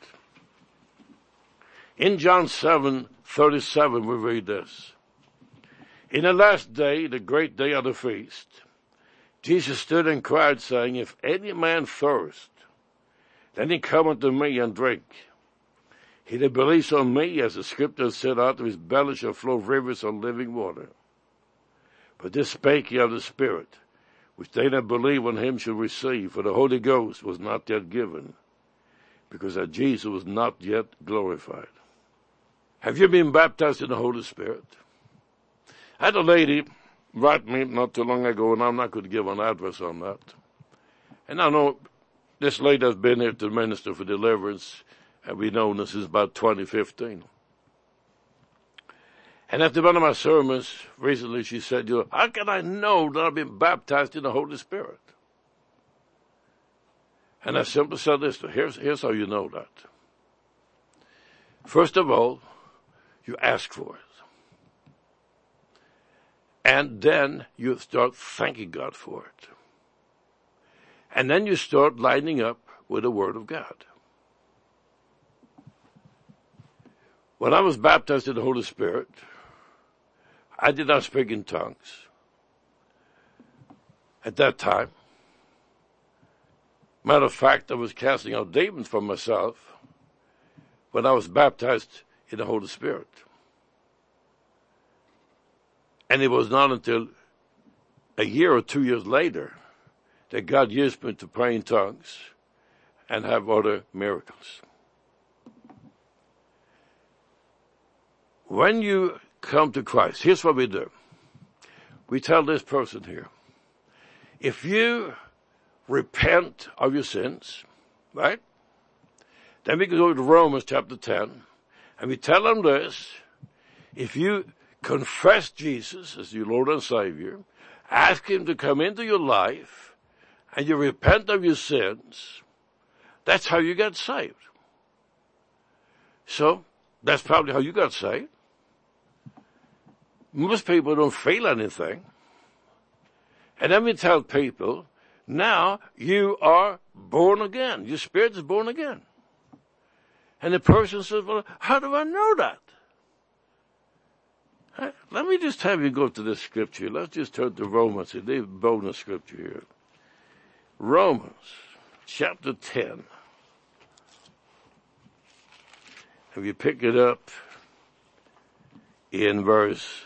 [SPEAKER 2] In John 7:37 we read this. In the last day, the great day of the feast, Jesus stood and cried, saying, if any man thirst, then he come unto me and drink. He that believes on me, as the scripture said, out of his belly shall flow rivers of living water. But this spake he of the Spirit, which they that believe on him shall receive, for the Holy Ghost was not yet given, because that Jesus was not yet glorified. Have you been baptized in the Holy Spirit? I had a lady write me not too long ago, and I'm not going to give an address on that. And I know this lady has been here to minister for deliverance, and we've known this since about 2015. And after one of my sermons recently, she said, how can I know that I've been baptized in the Holy Spirit? And I simply said this, here's how you know that. First of all, you ask for it. And then you start thanking God for it. And then you start lining up with the Word of God. When I was baptized in the Holy Spirit, I did not speak in tongues at that time. Matter of fact, I was casting out demons from myself when I was baptized in the Holy Spirit. And it was not until a year or 2 years later that God used me to pray in tongues and have other miracles. When you come to Christ, here's what we do. We tell this person here, if you repent of your sins, right? Then we can go to Romans chapter 10, and we tell them this, if you confess Jesus as your Lord and Savior, ask him to come into your life, and you repent of your sins, that's how you get saved. So, that's probably how you got saved. Most people don't feel anything. And then we tell people, now you are born again. Your spirit is born again. And the person says, well, how do I know that? Let me just have you go to this scripture. Let's just turn to Romans. It's a bonus scripture here. Romans chapter 10. If you pick it up in verse,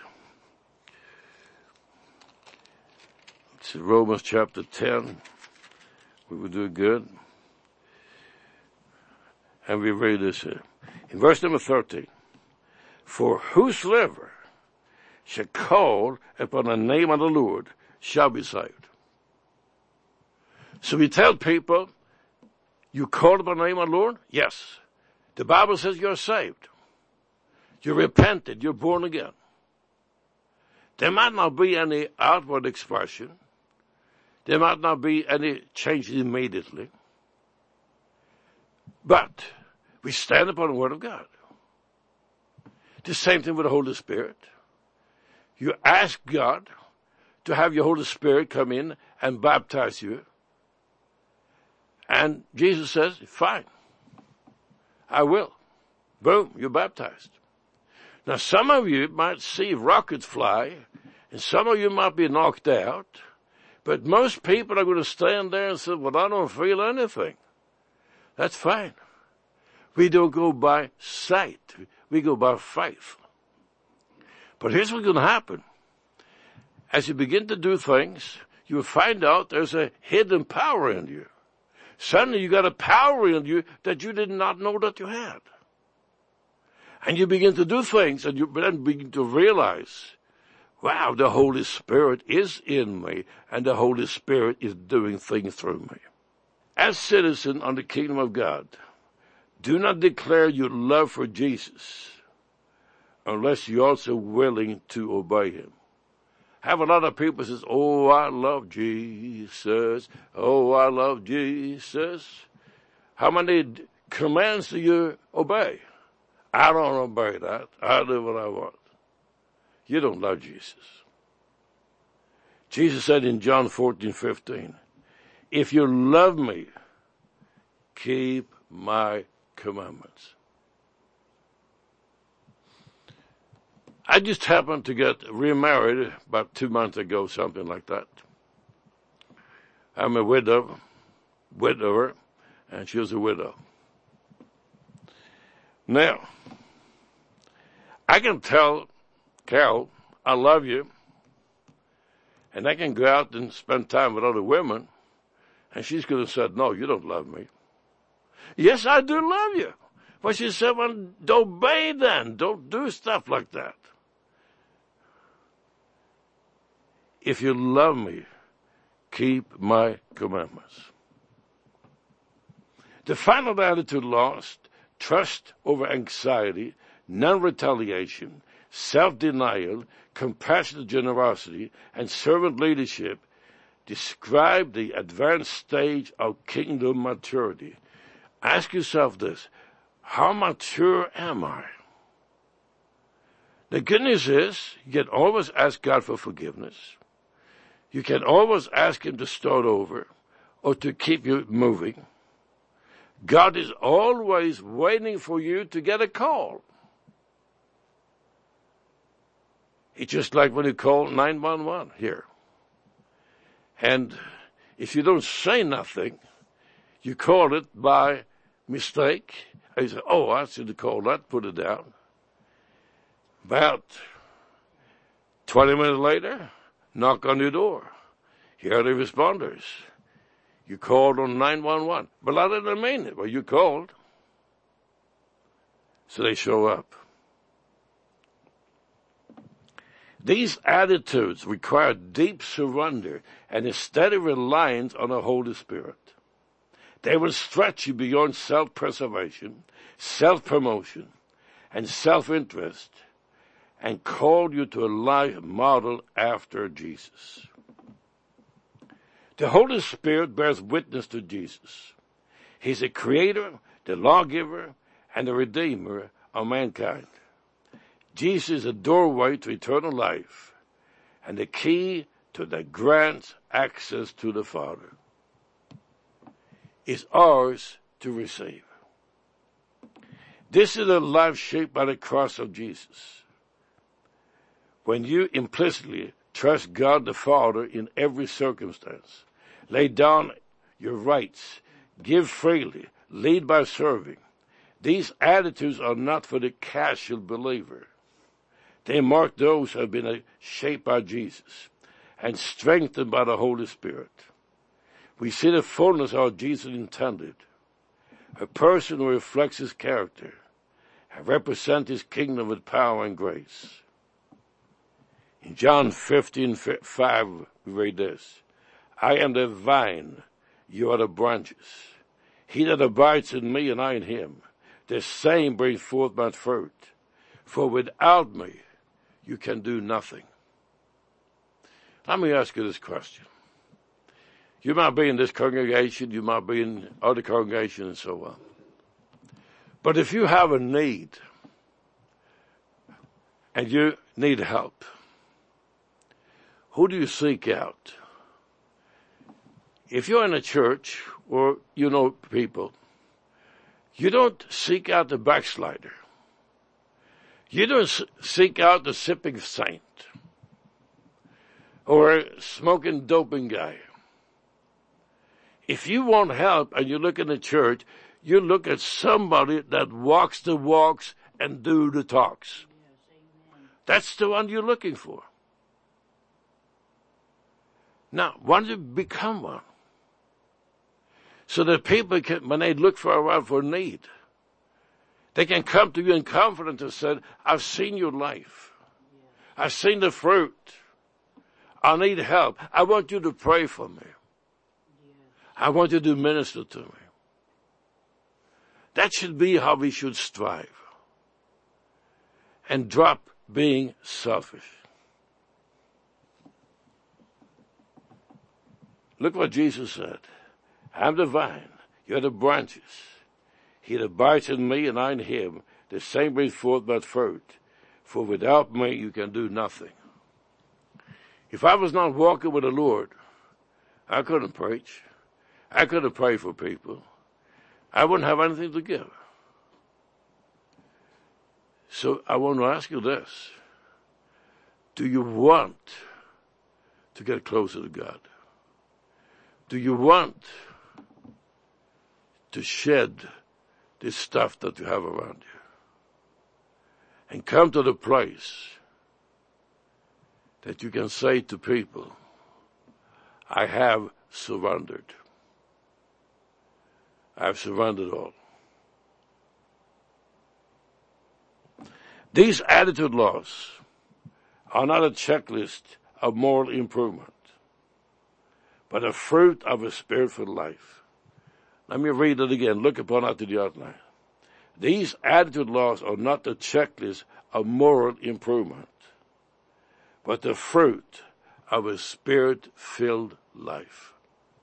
[SPEAKER 2] it's Romans chapter 10. We will do good. And we read this here. In verse number 13. For whosoever shall call upon the name of the Lord shall be saved. So we tell people, you call upon the name of the Lord? Yes. The Bible says you're saved. You repented. You're born again. There might not be any outward expression. There might not be any change immediately. But we stand upon the Word of God. The same thing with the Holy Spirit. You ask God to have your Holy Spirit come in and baptize you. And Jesus says, fine, I will. Boom, you're baptized. Now some of you might see rockets fly, and some of you might be knocked out, but most people are going to stand there and say, well, I don't feel anything. That's fine. We don't go by sight. We go by faith. But here's what's going to happen. As you begin to do things, you find out there's a hidden power in you. Suddenly you got a power in you that you did not know that you had. And you begin to do things, and you then begin to realize, wow, the Holy Spirit is in me, and the Holy Spirit is doing things through me. As citizen of the kingdom of God, do not declare your love for Jesus unless you're also willing to obey him. Have a lot of people says, oh, I love Jesus. Oh, I love Jesus. How many commands do you obey? I don't obey that. I do what I want. You don't love Jesus. Jesus said in John 14:15, if you love me, keep my commandments. I just happened to get remarried about 2 months ago, something like that. I'm a widower, and she was a widow. Now, I can tell Carol, I love you, and I can go out and spend time with other women, and she's going to say, no, you don't love me. Yes, I do love you. But she said, well, don't obey then. Don't do stuff like that. If you love me, keep my commandments. The final attitude lost, trust over anxiety, non-retaliation, self-denial, compassionate generosity, and servant leadership describe the advanced stage of kingdom maturity. Ask yourself this, how mature am I? The good news is, you can always ask God for forgiveness. You can always ask him to start over or to keep you moving. God is always waiting for you to get a call. It's just like when you call 911 here. And if you don't say nothing, you call it by mistake. And you say, oh, I should have called that, put it down. About 20 minutes later, knock on your door. Here are the responders. You called on 911. But I didn't mean it. Well, you called. So they show up. These attitudes require deep surrender and a steady reliance on the Holy Spirit. They will stretch you beyond self-preservation, self-promotion, and self-interest, and call you to a life modeled after Jesus. The Holy Spirit bears witness to Jesus. He's the creator, the lawgiver, and the redeemer of mankind. Jesus is the doorway to eternal life and the key to that grants access to the Father. It's ours to receive. This is a life shaped by the cross of Jesus. When you implicitly trust God the Father in every circumstance, lay down your rights, give freely, lead by serving, these attitudes are not for the casual believer. They mark those who have been shaped by Jesus and strengthened by the Holy Spirit. We see the fullness of Jesus intended, a person who reflects his character and represents his kingdom with power and grace. In John 15:5, we read this, I am the vine, you are the branches. He that abides in me and I in him, the same brings forth much fruit. For without me, you can do nothing. Let me ask you this question. You might be in this congregation, you might be in other congregations and so on. But if you have a need and you need help, who do you seek out? If you're in a church or you know people, you don't seek out the backslider. You don't seek out the sipping saint or a smoking doping guy. If you want help and you look in the church, you look at somebody that walks the walks and do the talks. That's the one you're looking for. Now, why don't you become one? So that people can, when they look for a while for need, they can come to you in confidence and say, I've seen your life. I've seen the fruit. I need help. I want you to pray for me. I want you to minister to me. That should be how we should strive. And drop being selfish. Look what Jesus said. I'm the vine, you're the branches. He that abides in me and I in him, the same brings forth but fruit. For without me you can do nothing. If I was not walking with the Lord, I couldn't preach. I couldn't pray for people. I wouldn't have anything to give. So I want to ask you this. Do you want to get closer to God? Do you want to shed this stuff that you have around you and come to the place that you can say to people, I have surrendered. I've surrendered all. These attitude laws are not a checklist of moral improvement, but a fruit of a spirit-filled life. Let me read it again. Look upon after the outline. These attitude laws are not the checklist of moral improvement, but the fruit of a spirit-filled life.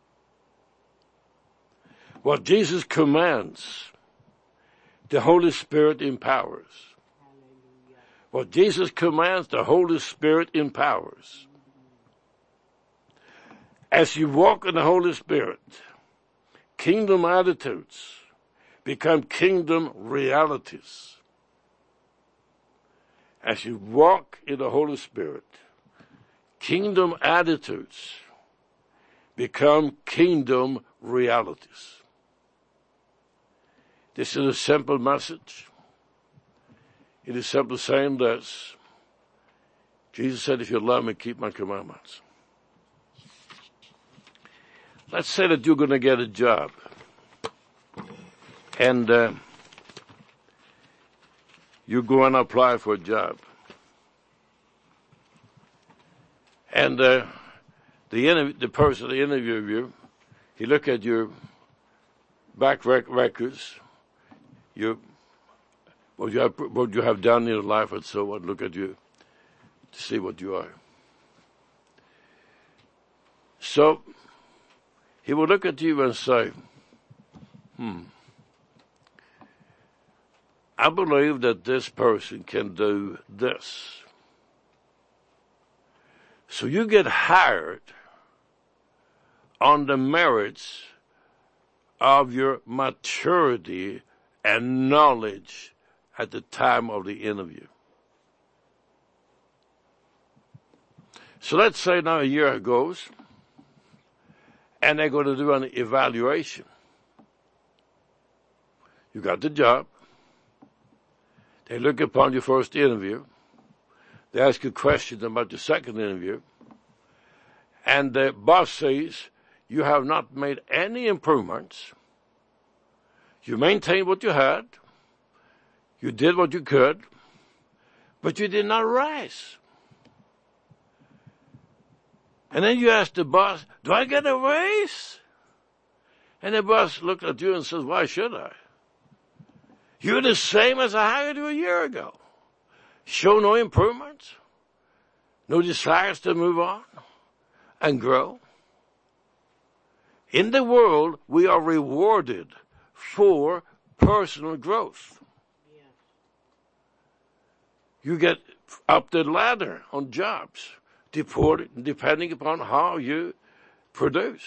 [SPEAKER 2] What Jesus commands, the Holy Spirit empowers. What Jesus commands, the Holy Spirit empowers. As you walk in the Holy Spirit, kingdom attitudes become kingdom realities. As you walk in the Holy Spirit, kingdom attitudes become kingdom realities. This is a simple message. It is simply saying this. Jesus said, if you love me, keep my commandments. Let's say that you're going to get a job. And you go and apply for a job. And the person that interviewed you, he look at your back records, what you have done in your life and so on, look at you to see what you are. So, he will look at you and say, I believe that this person can do this. So you get hired on the merits of your maturity and knowledge at the time of the interview. So let's say now a year goes, and they're going to do an evaluation. You got the job. They look upon your first interview. They ask you questions about your second interview. And the boss says, you have not made any improvements. You maintained what you had. You did what you could. But you did not rise. And then you ask the boss, do I get a raise? And the boss looks at you and says, why should I? You're the same as I hired you a year ago. Show no improvements. No desires to move on and grow. In the world, we are rewarded for personal growth. You get up the ladder on jobs, depending upon how you produce.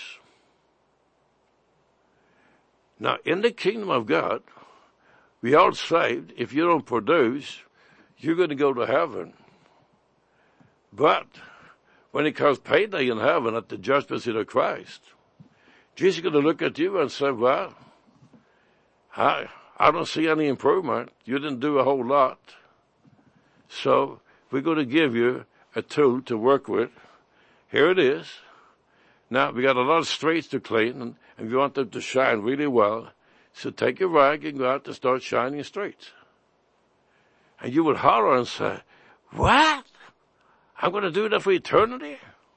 [SPEAKER 2] Now, in the kingdom of God, we all saved. If you don't produce, you're going to go to heaven. But when it comes payday in heaven at the judgment seat of Christ, Jesus is going to look at you and say, well, I don't see any improvement. You didn't do a whole lot. So we're going to give you a tool to work with. Here it is. Now, we got a lot of streets to clean, and we want them to shine really well. So take a rag and go out to start shining streets. And you would holler and say, what? I'm going to do that for eternity?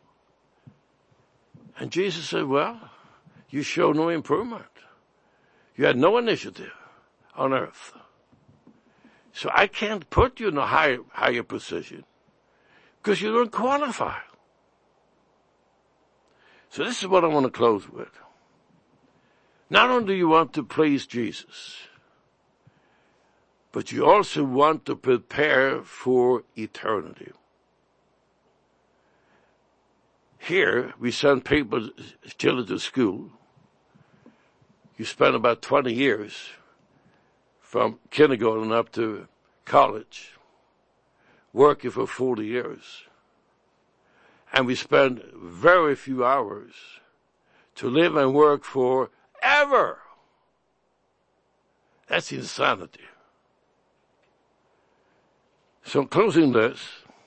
[SPEAKER 2] And Jesus said, well, you show no improvement. You had no initiative on earth. So I can't put you in a higher position because you don't qualify. So this is what I want to close with. Not only do you want to please Jesus, but you also want to prepare for eternity. Here, we send children to school. You spend about 20 years from kindergarten up to college, working for 40 years. And we spend very few hours to live and work forever. That's insanity. So in closing this,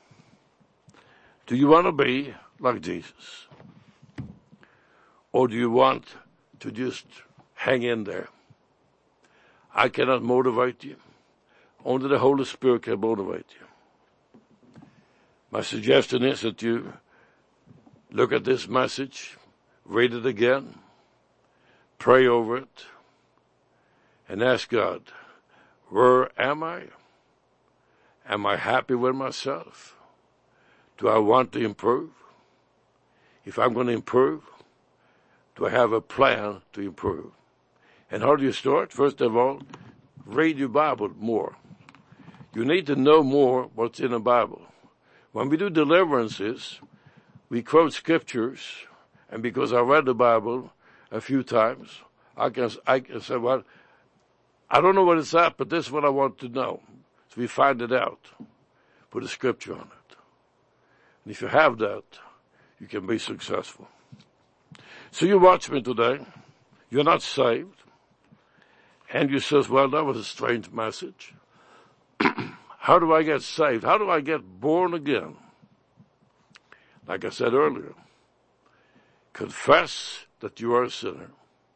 [SPEAKER 2] do you want to be like Jesus? Or do you want to just hang in there? I cannot motivate you. Only the Holy Spirit can motivate you. My suggestion is that you look at this message, read it again, pray over it, and ask God, where am I? Am I happy with myself? Do I want to improve? If I'm going to improve, do I have a plan to improve? And how do you start? First of all, read your Bible more. You need to know more what's in the Bible. When we do deliverances, we quote scriptures, and because I read the Bible a few times, I can say, well, I don't know what it's at, but this is what I want to know. So we find it out. Put a scripture on it. And if you have that, you can be successful. So you watch me today. You're not saved. And you says, well, that was a strange message. How do I get saved? How do I get born again? Like I said earlier, confess that you are a sinner.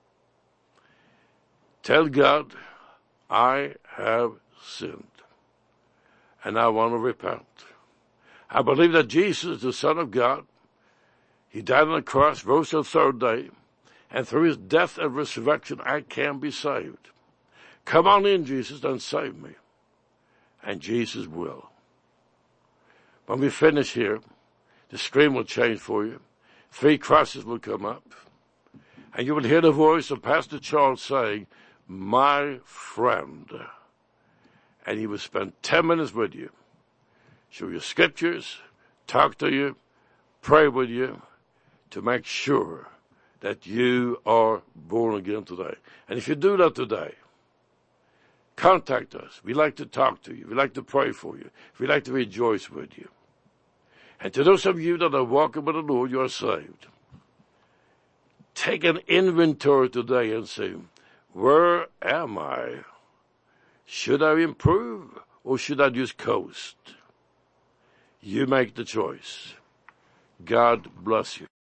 [SPEAKER 2] Tell God, I have sinned, and I want to repent. I believe that Jesus is the Son of God. He died on the cross, rose on the third day, and through his death and resurrection, I can be saved. Come on in, Jesus, and save me. And Jesus will. When we finish here, the screen will change for you. 3 crosses will come up. And you will hear the voice of Pastor Charles saying, my friend. And he will spend 10 minutes with you. Show you scriptures, talk to you, pray with you to make sure that you are born again today. And if you do that today, contact us. We like to talk to you. We like to pray for you. We like to rejoice with you. And to those of you that are walking with the Lord, you are saved. Take an inventory today and say, where am I? Should I improve or should I just coast? You make the choice. God bless you.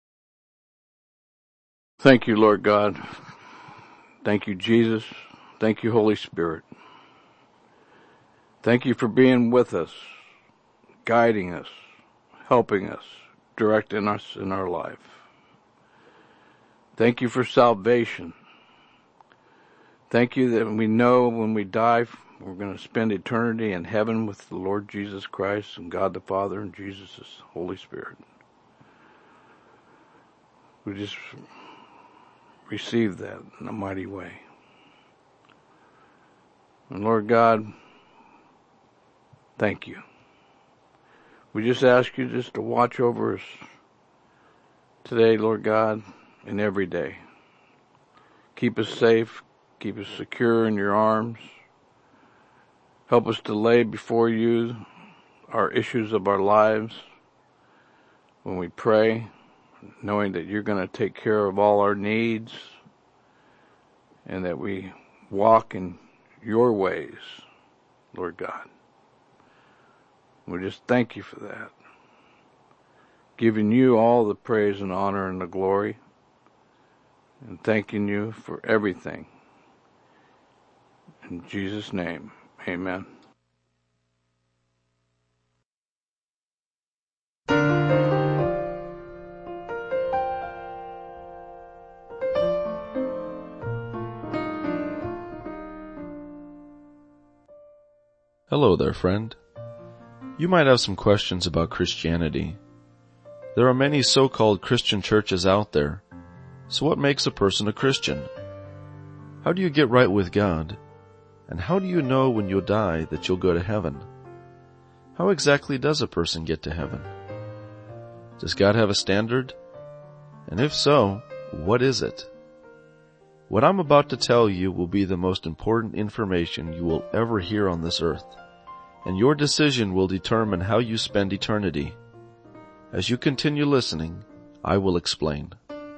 [SPEAKER 3] Thank you, Lord God. Thank you, Jesus. Thank you, Holy Spirit. Thank you for being with us, guiding us, helping us, directing us in our life. Thank you for salvation. Thank you that we know when we die, we're going to spend eternity in heaven with the Lord Jesus Christ and God the Father and Jesus' Holy Spirit. We just receive that in a mighty way. And Lord God, thank you. We just ask you just to watch over us today, Lord God, and every day. Keep us safe. Keep us secure in your arms. Help us to lay before you our issues of our lives when we pray, knowing that you're going to take care of all our needs and that we walk in your ways, Lord God. We just thank you for that. giving you all the praise and honor and the glory, and thanking you for everything. In Jesus' name, amen.
[SPEAKER 1] Hello there, friend. You might have some questions about Christianity. There are many so-called Christian churches out there. So what makes a person a Christian? How do you get right with God? And how do you know when you'll die that you'll go to heaven? How exactly does a person get to heaven? Does God have a standard? And if so, what is it? What I'm about to tell you will be the most important information you will ever hear on this earth, and your decision will determine how you spend eternity. As you continue listening, I will explain.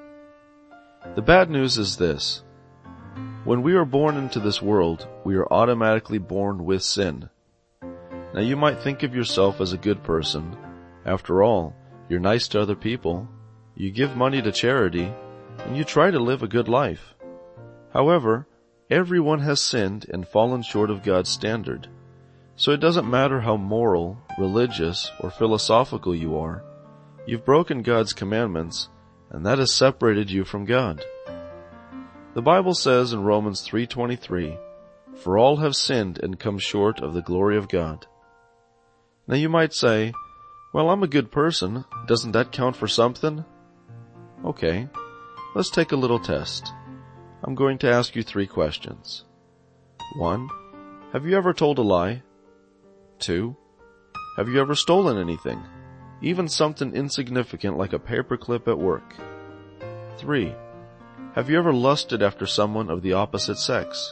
[SPEAKER 1] The bad news is this. When we are born into this world, we are automatically born with sin. Now you might think of yourself as a good person. After all, you're nice to other people, you give money to charity, and you try to live a good life. However, everyone has sinned and fallen short of God's standard. So it doesn't matter how moral, religious, or philosophical you are, you've broken God's commandments, and that has separated you from God. The Bible says in Romans 3:23, "For all have sinned and come short of the glory of God." Now you might say, "Well, I'm a good person. Doesn't that count for something?" Okay, let's take a little test. I'm going to ask you 3 questions. 1. Have you ever told a lie? 2. Have you ever stolen anything? Even something insignificant like a paperclip at work? 3. Have you ever lusted after someone of the opposite sex?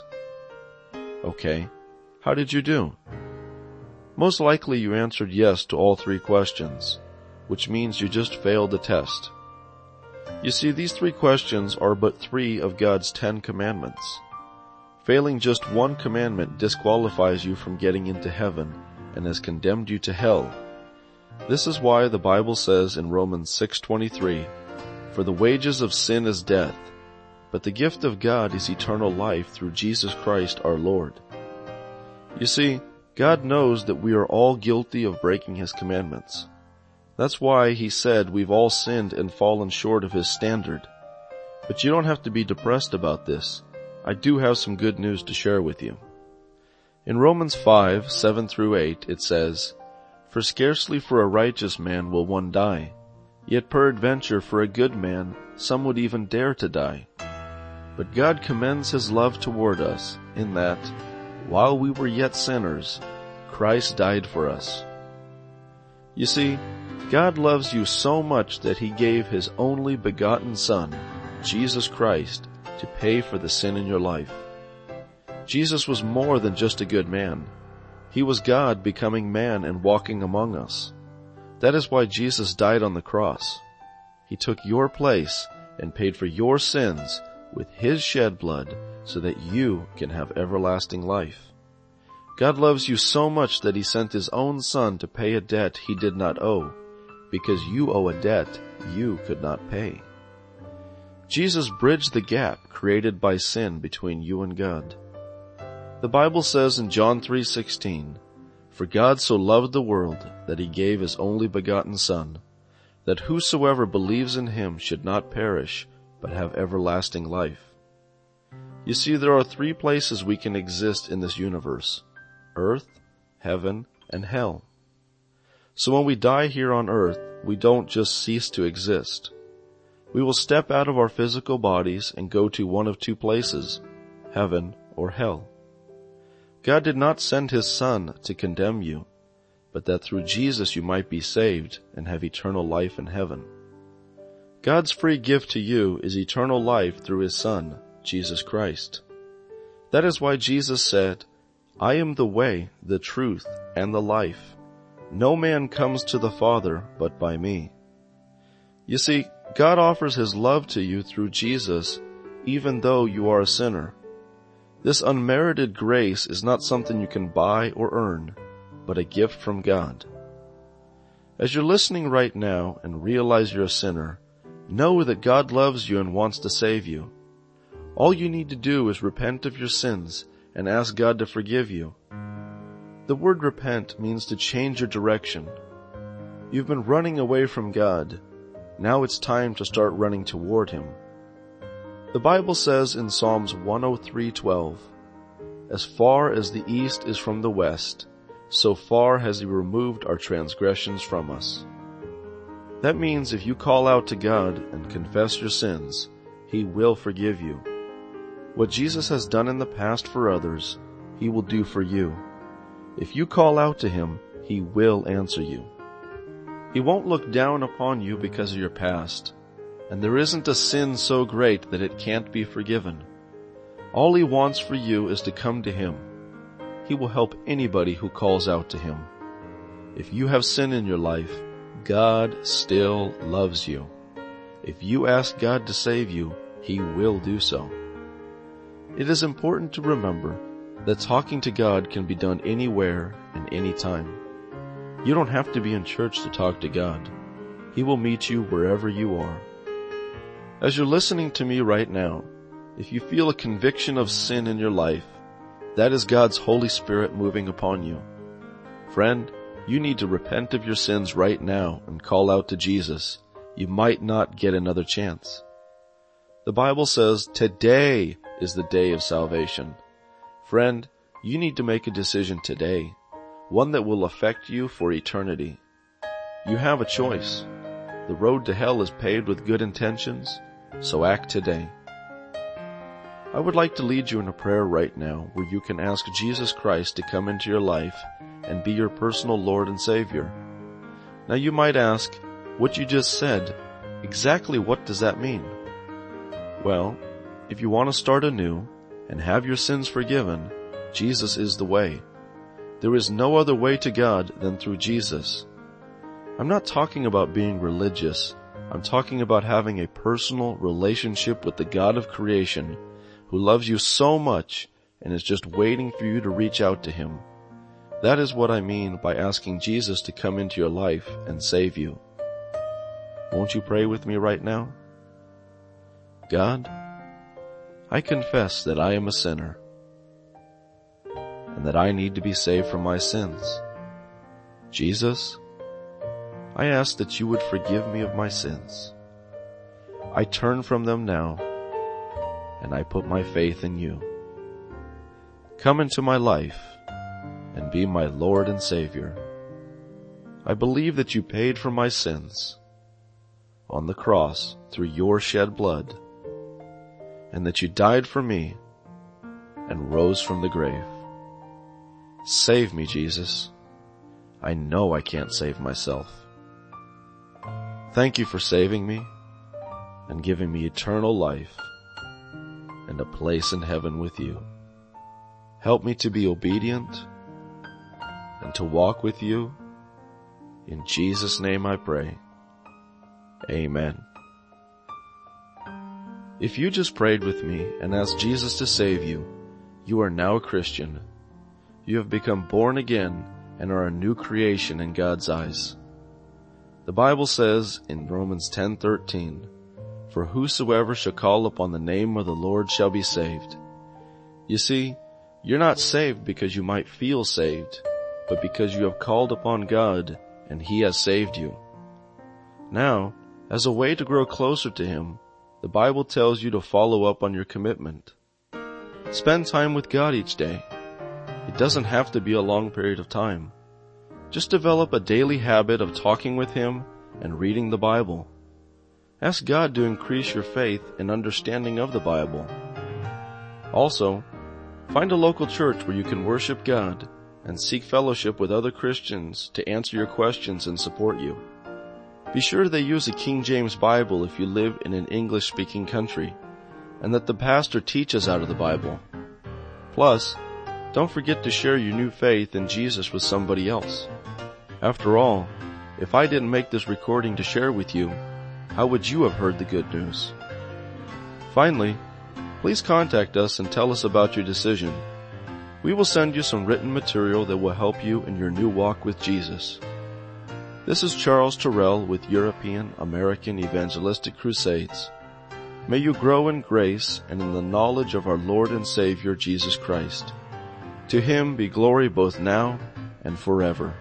[SPEAKER 1] Okay, how did you do? Most likely you answered yes to all 3 questions, which means you just failed the test. You see, these 3 questions are but 3 of God's 10 commandments. Failing just one commandment disqualifies you from getting into heaven and has condemned you to hell. This is why the Bible says in Romans 6:23, "For the wages of sin is death, but the gift of God is eternal life through Jesus Christ our Lord." You see, God knows that we are all guilty of breaking His commandments. That's why He said we've all sinned and fallen short of His standard. But you don't have to be depressed about this. I do have some good news to share with you. In Romans 5:7-8 it says, "For scarcely for a righteous man will one die, yet peradventure for a good man some would even dare to die. But God commends His love toward us in that, while we were yet sinners, Christ died for us." You see, God loves you so much that He gave His only begotten Son, Jesus Christ, to pay for the sin in your life. Jesus was more than just a good man. He was God becoming man and walking among us. That is why Jesus died on the cross. He took your place and paid for your sins with His shed blood so that you can have everlasting life. God loves you so much that He sent His own Son to pay a debt He did not owe, because you owe a debt you could not pay. Jesus bridged the gap created by sin between you and God. The Bible says in John 3:16, "For God so loved the world that He gave His only begotten Son, that whosoever believes in Him should not perish, but have everlasting life." You see, there are 3 places we can exist in this universe: earth, heaven, and hell. So when we die here on earth, we don't just cease to exist. We will step out of our physical bodies and go to one of 2 places, heaven or hell. God did not send His Son to condemn you, but that through Jesus you might be saved and have eternal life in heaven. God's free gift to you is eternal life through His Son, Jesus Christ. That is why Jesus said, "I am the way, the truth, and the life. No man comes to the Father but by me." You see, God offers His love to you through Jesus, even though you are a sinner. This unmerited grace is not something you can buy or earn, but a gift from God. As you're listening right now and realize you're a sinner, know that God loves you and wants to save you. All you need to do is repent of your sins and ask God to forgive you. The word repent means to change your direction. You've been running away from God. Now it's time to start running toward Him. The Bible says in Psalms 103:12, "As far as the east is from the west, so far has He removed our transgressions from us." That means if you call out to God and confess your sins, He will forgive you. What Jesus has done in the past for others, He will do for you. If you call out to Him, He will answer you. He won't look down upon you because of your past, and there isn't a sin so great that it can't be forgiven. All He wants for you is to come to Him. He will help anybody who calls out to Him. If you have sin in your life, God still loves you. If you ask God to save you, He will do so. It is important to remember that talking to God can be done anywhere and anytime. You don't have to be in church to talk to God. He will meet you wherever you are. As you're listening to me right now, if you feel a conviction of sin in your life, that is God's Holy Spirit moving upon you. Friend, you need to repent of your sins right now and call out to Jesus. You might not get another chance. The Bible says today is the day of salvation. Friend, you need to make a decision today, one that will affect you for eternity. You have a choice. The road to hell is paved with good intentions, so act today. I would like to lead you in a prayer right now where you can ask Jesus Christ to come into your life and be your personal Lord and Savior. Now you might ask, what you just said, exactly what does that mean? Well, if you want to start anew and have your sins forgiven, Jesus is the way. There is no other way to God than through Jesus. I'm not talking about being religious. I'm talking about having a personal relationship with the God of creation who loves you so much and is just waiting for you to reach out to Him. That is what I mean by asking Jesus to come into your life and save you. Won't you pray with me right now? God, I confess that I am a sinner and that I need to be saved from my sins. Jesus, I ask that you would forgive me of my sins. I turn from them now, and I put my faith in you. Come into my life and be my Lord and Savior. I believe that you paid for my sins on the cross through your shed blood, and that you died for me and rose from the grave. Save me, Jesus. I know I can't save myself. Thank you for saving me and giving me eternal life and a place in heaven with you. Help me to be obedient and to walk with you. In Jesus' name I pray. Amen. If you just prayed with me and asked Jesus to save you, you are now a Christian. You have become born again and are a new creation in God's eyes. The Bible says in Romans 10:13, "For whosoever shall call upon the name of the Lord shall be saved." You see, you're not saved because you might feel saved, but because you have called upon God and He has saved you. Now, as a way to grow closer to Him, the Bible tells you to follow up on your commitment. Spend time with God each day. It doesn't have to be a long period of time. Just develop a daily habit of talking with Him and reading the Bible. Ask God to increase your faith and understanding of the Bible. Also, find a local church where you can worship God and seek fellowship with other Christians to answer your questions and support you. Be sure they use a King James Bible if you live in an English-speaking country, and that the pastor teaches out of the Bible. Plus, don't forget to share your new faith in Jesus with somebody else. After all, if I didn't make this recording to share with you, how would you have heard the good news? Finally, please contact us and tell us about your decision. We will send you some written material that will help you in your new walk with Jesus. This is Charles Terrell with European American Evangelistic Crusades. May you grow in grace and in the knowledge of our Lord and Savior Jesus Christ. To Him be glory both now and forever.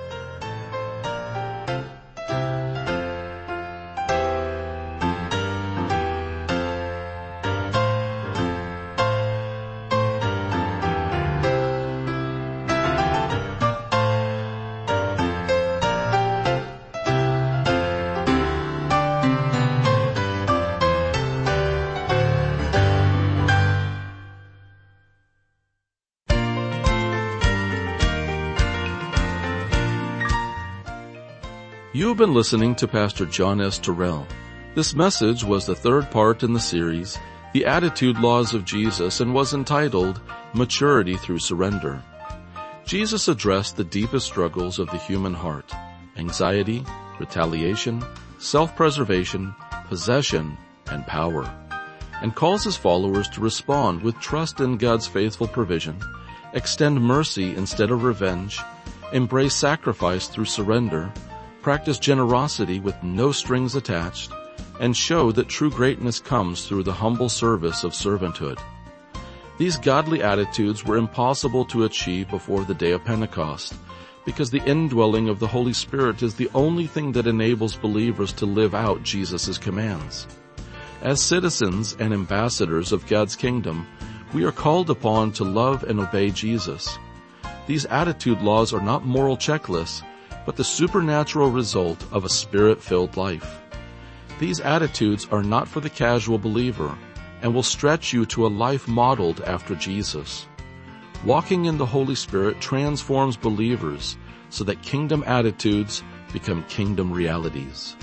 [SPEAKER 1] You have been listening to Pastor John S. Terrell. This message was the third part in the series, The Attitude Laws of Jesus, and was entitled, Maturity Through Surrender. Jesus addressed the deepest struggles of the human heart: anxiety, retaliation, self-preservation, possession, and power, and calls His followers to respond with trust in God's faithful provision, extend mercy instead of revenge, embrace sacrifice through surrender, practice generosity with no strings attached, and show that true greatness comes through the humble service of servanthood. These godly attitudes were impossible to achieve before the day of Pentecost, because the indwelling of the Holy Spirit is the only thing that enables believers to live out Jesus' commands. As citizens and ambassadors of God's kingdom, we are called upon to love and obey Jesus. These attitude laws are not moral checklists, but the supernatural result of a Spirit-filled life. These attitudes are not for the casual believer and will stretch you to a life modeled after Jesus. Walking in the Holy Spirit transforms believers so that kingdom attitudes become kingdom realities.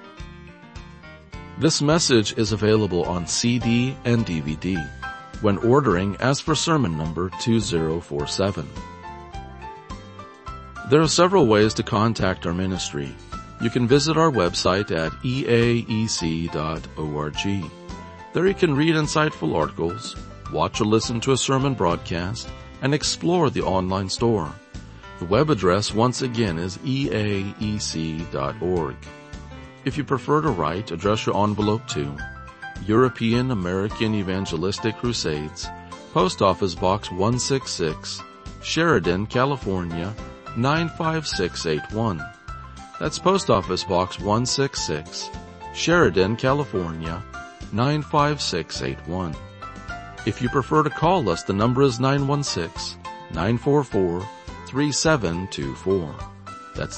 [SPEAKER 1] This message is available on CD and DVD. When ordering, ask for sermon number 2047. There are several ways to contact our ministry. You can visit our website at eaec.org. There you can read insightful articles, watch or listen to a sermon broadcast, and explore the online store. The web address once again is eaec.org. If you prefer to write, address your envelope to European American Evangelistic Crusades, Post Office Box 166, Sheridan, California, 95681. That's Post Office Box 166, Sheridan, California, 95681. If you prefer to call us, the number is 916-944-3724. That's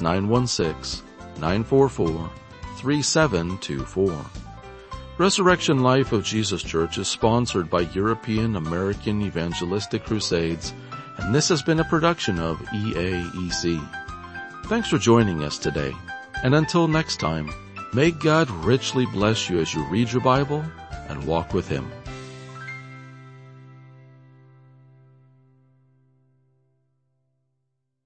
[SPEAKER 1] 916-944-3724. Resurrection Life of Jesus Church is sponsored by European American Evangelistic Crusades, and this has been a production of EAEC. Thanks for joining us today, and until next time, may God richly bless you as you read your Bible and walk with Him.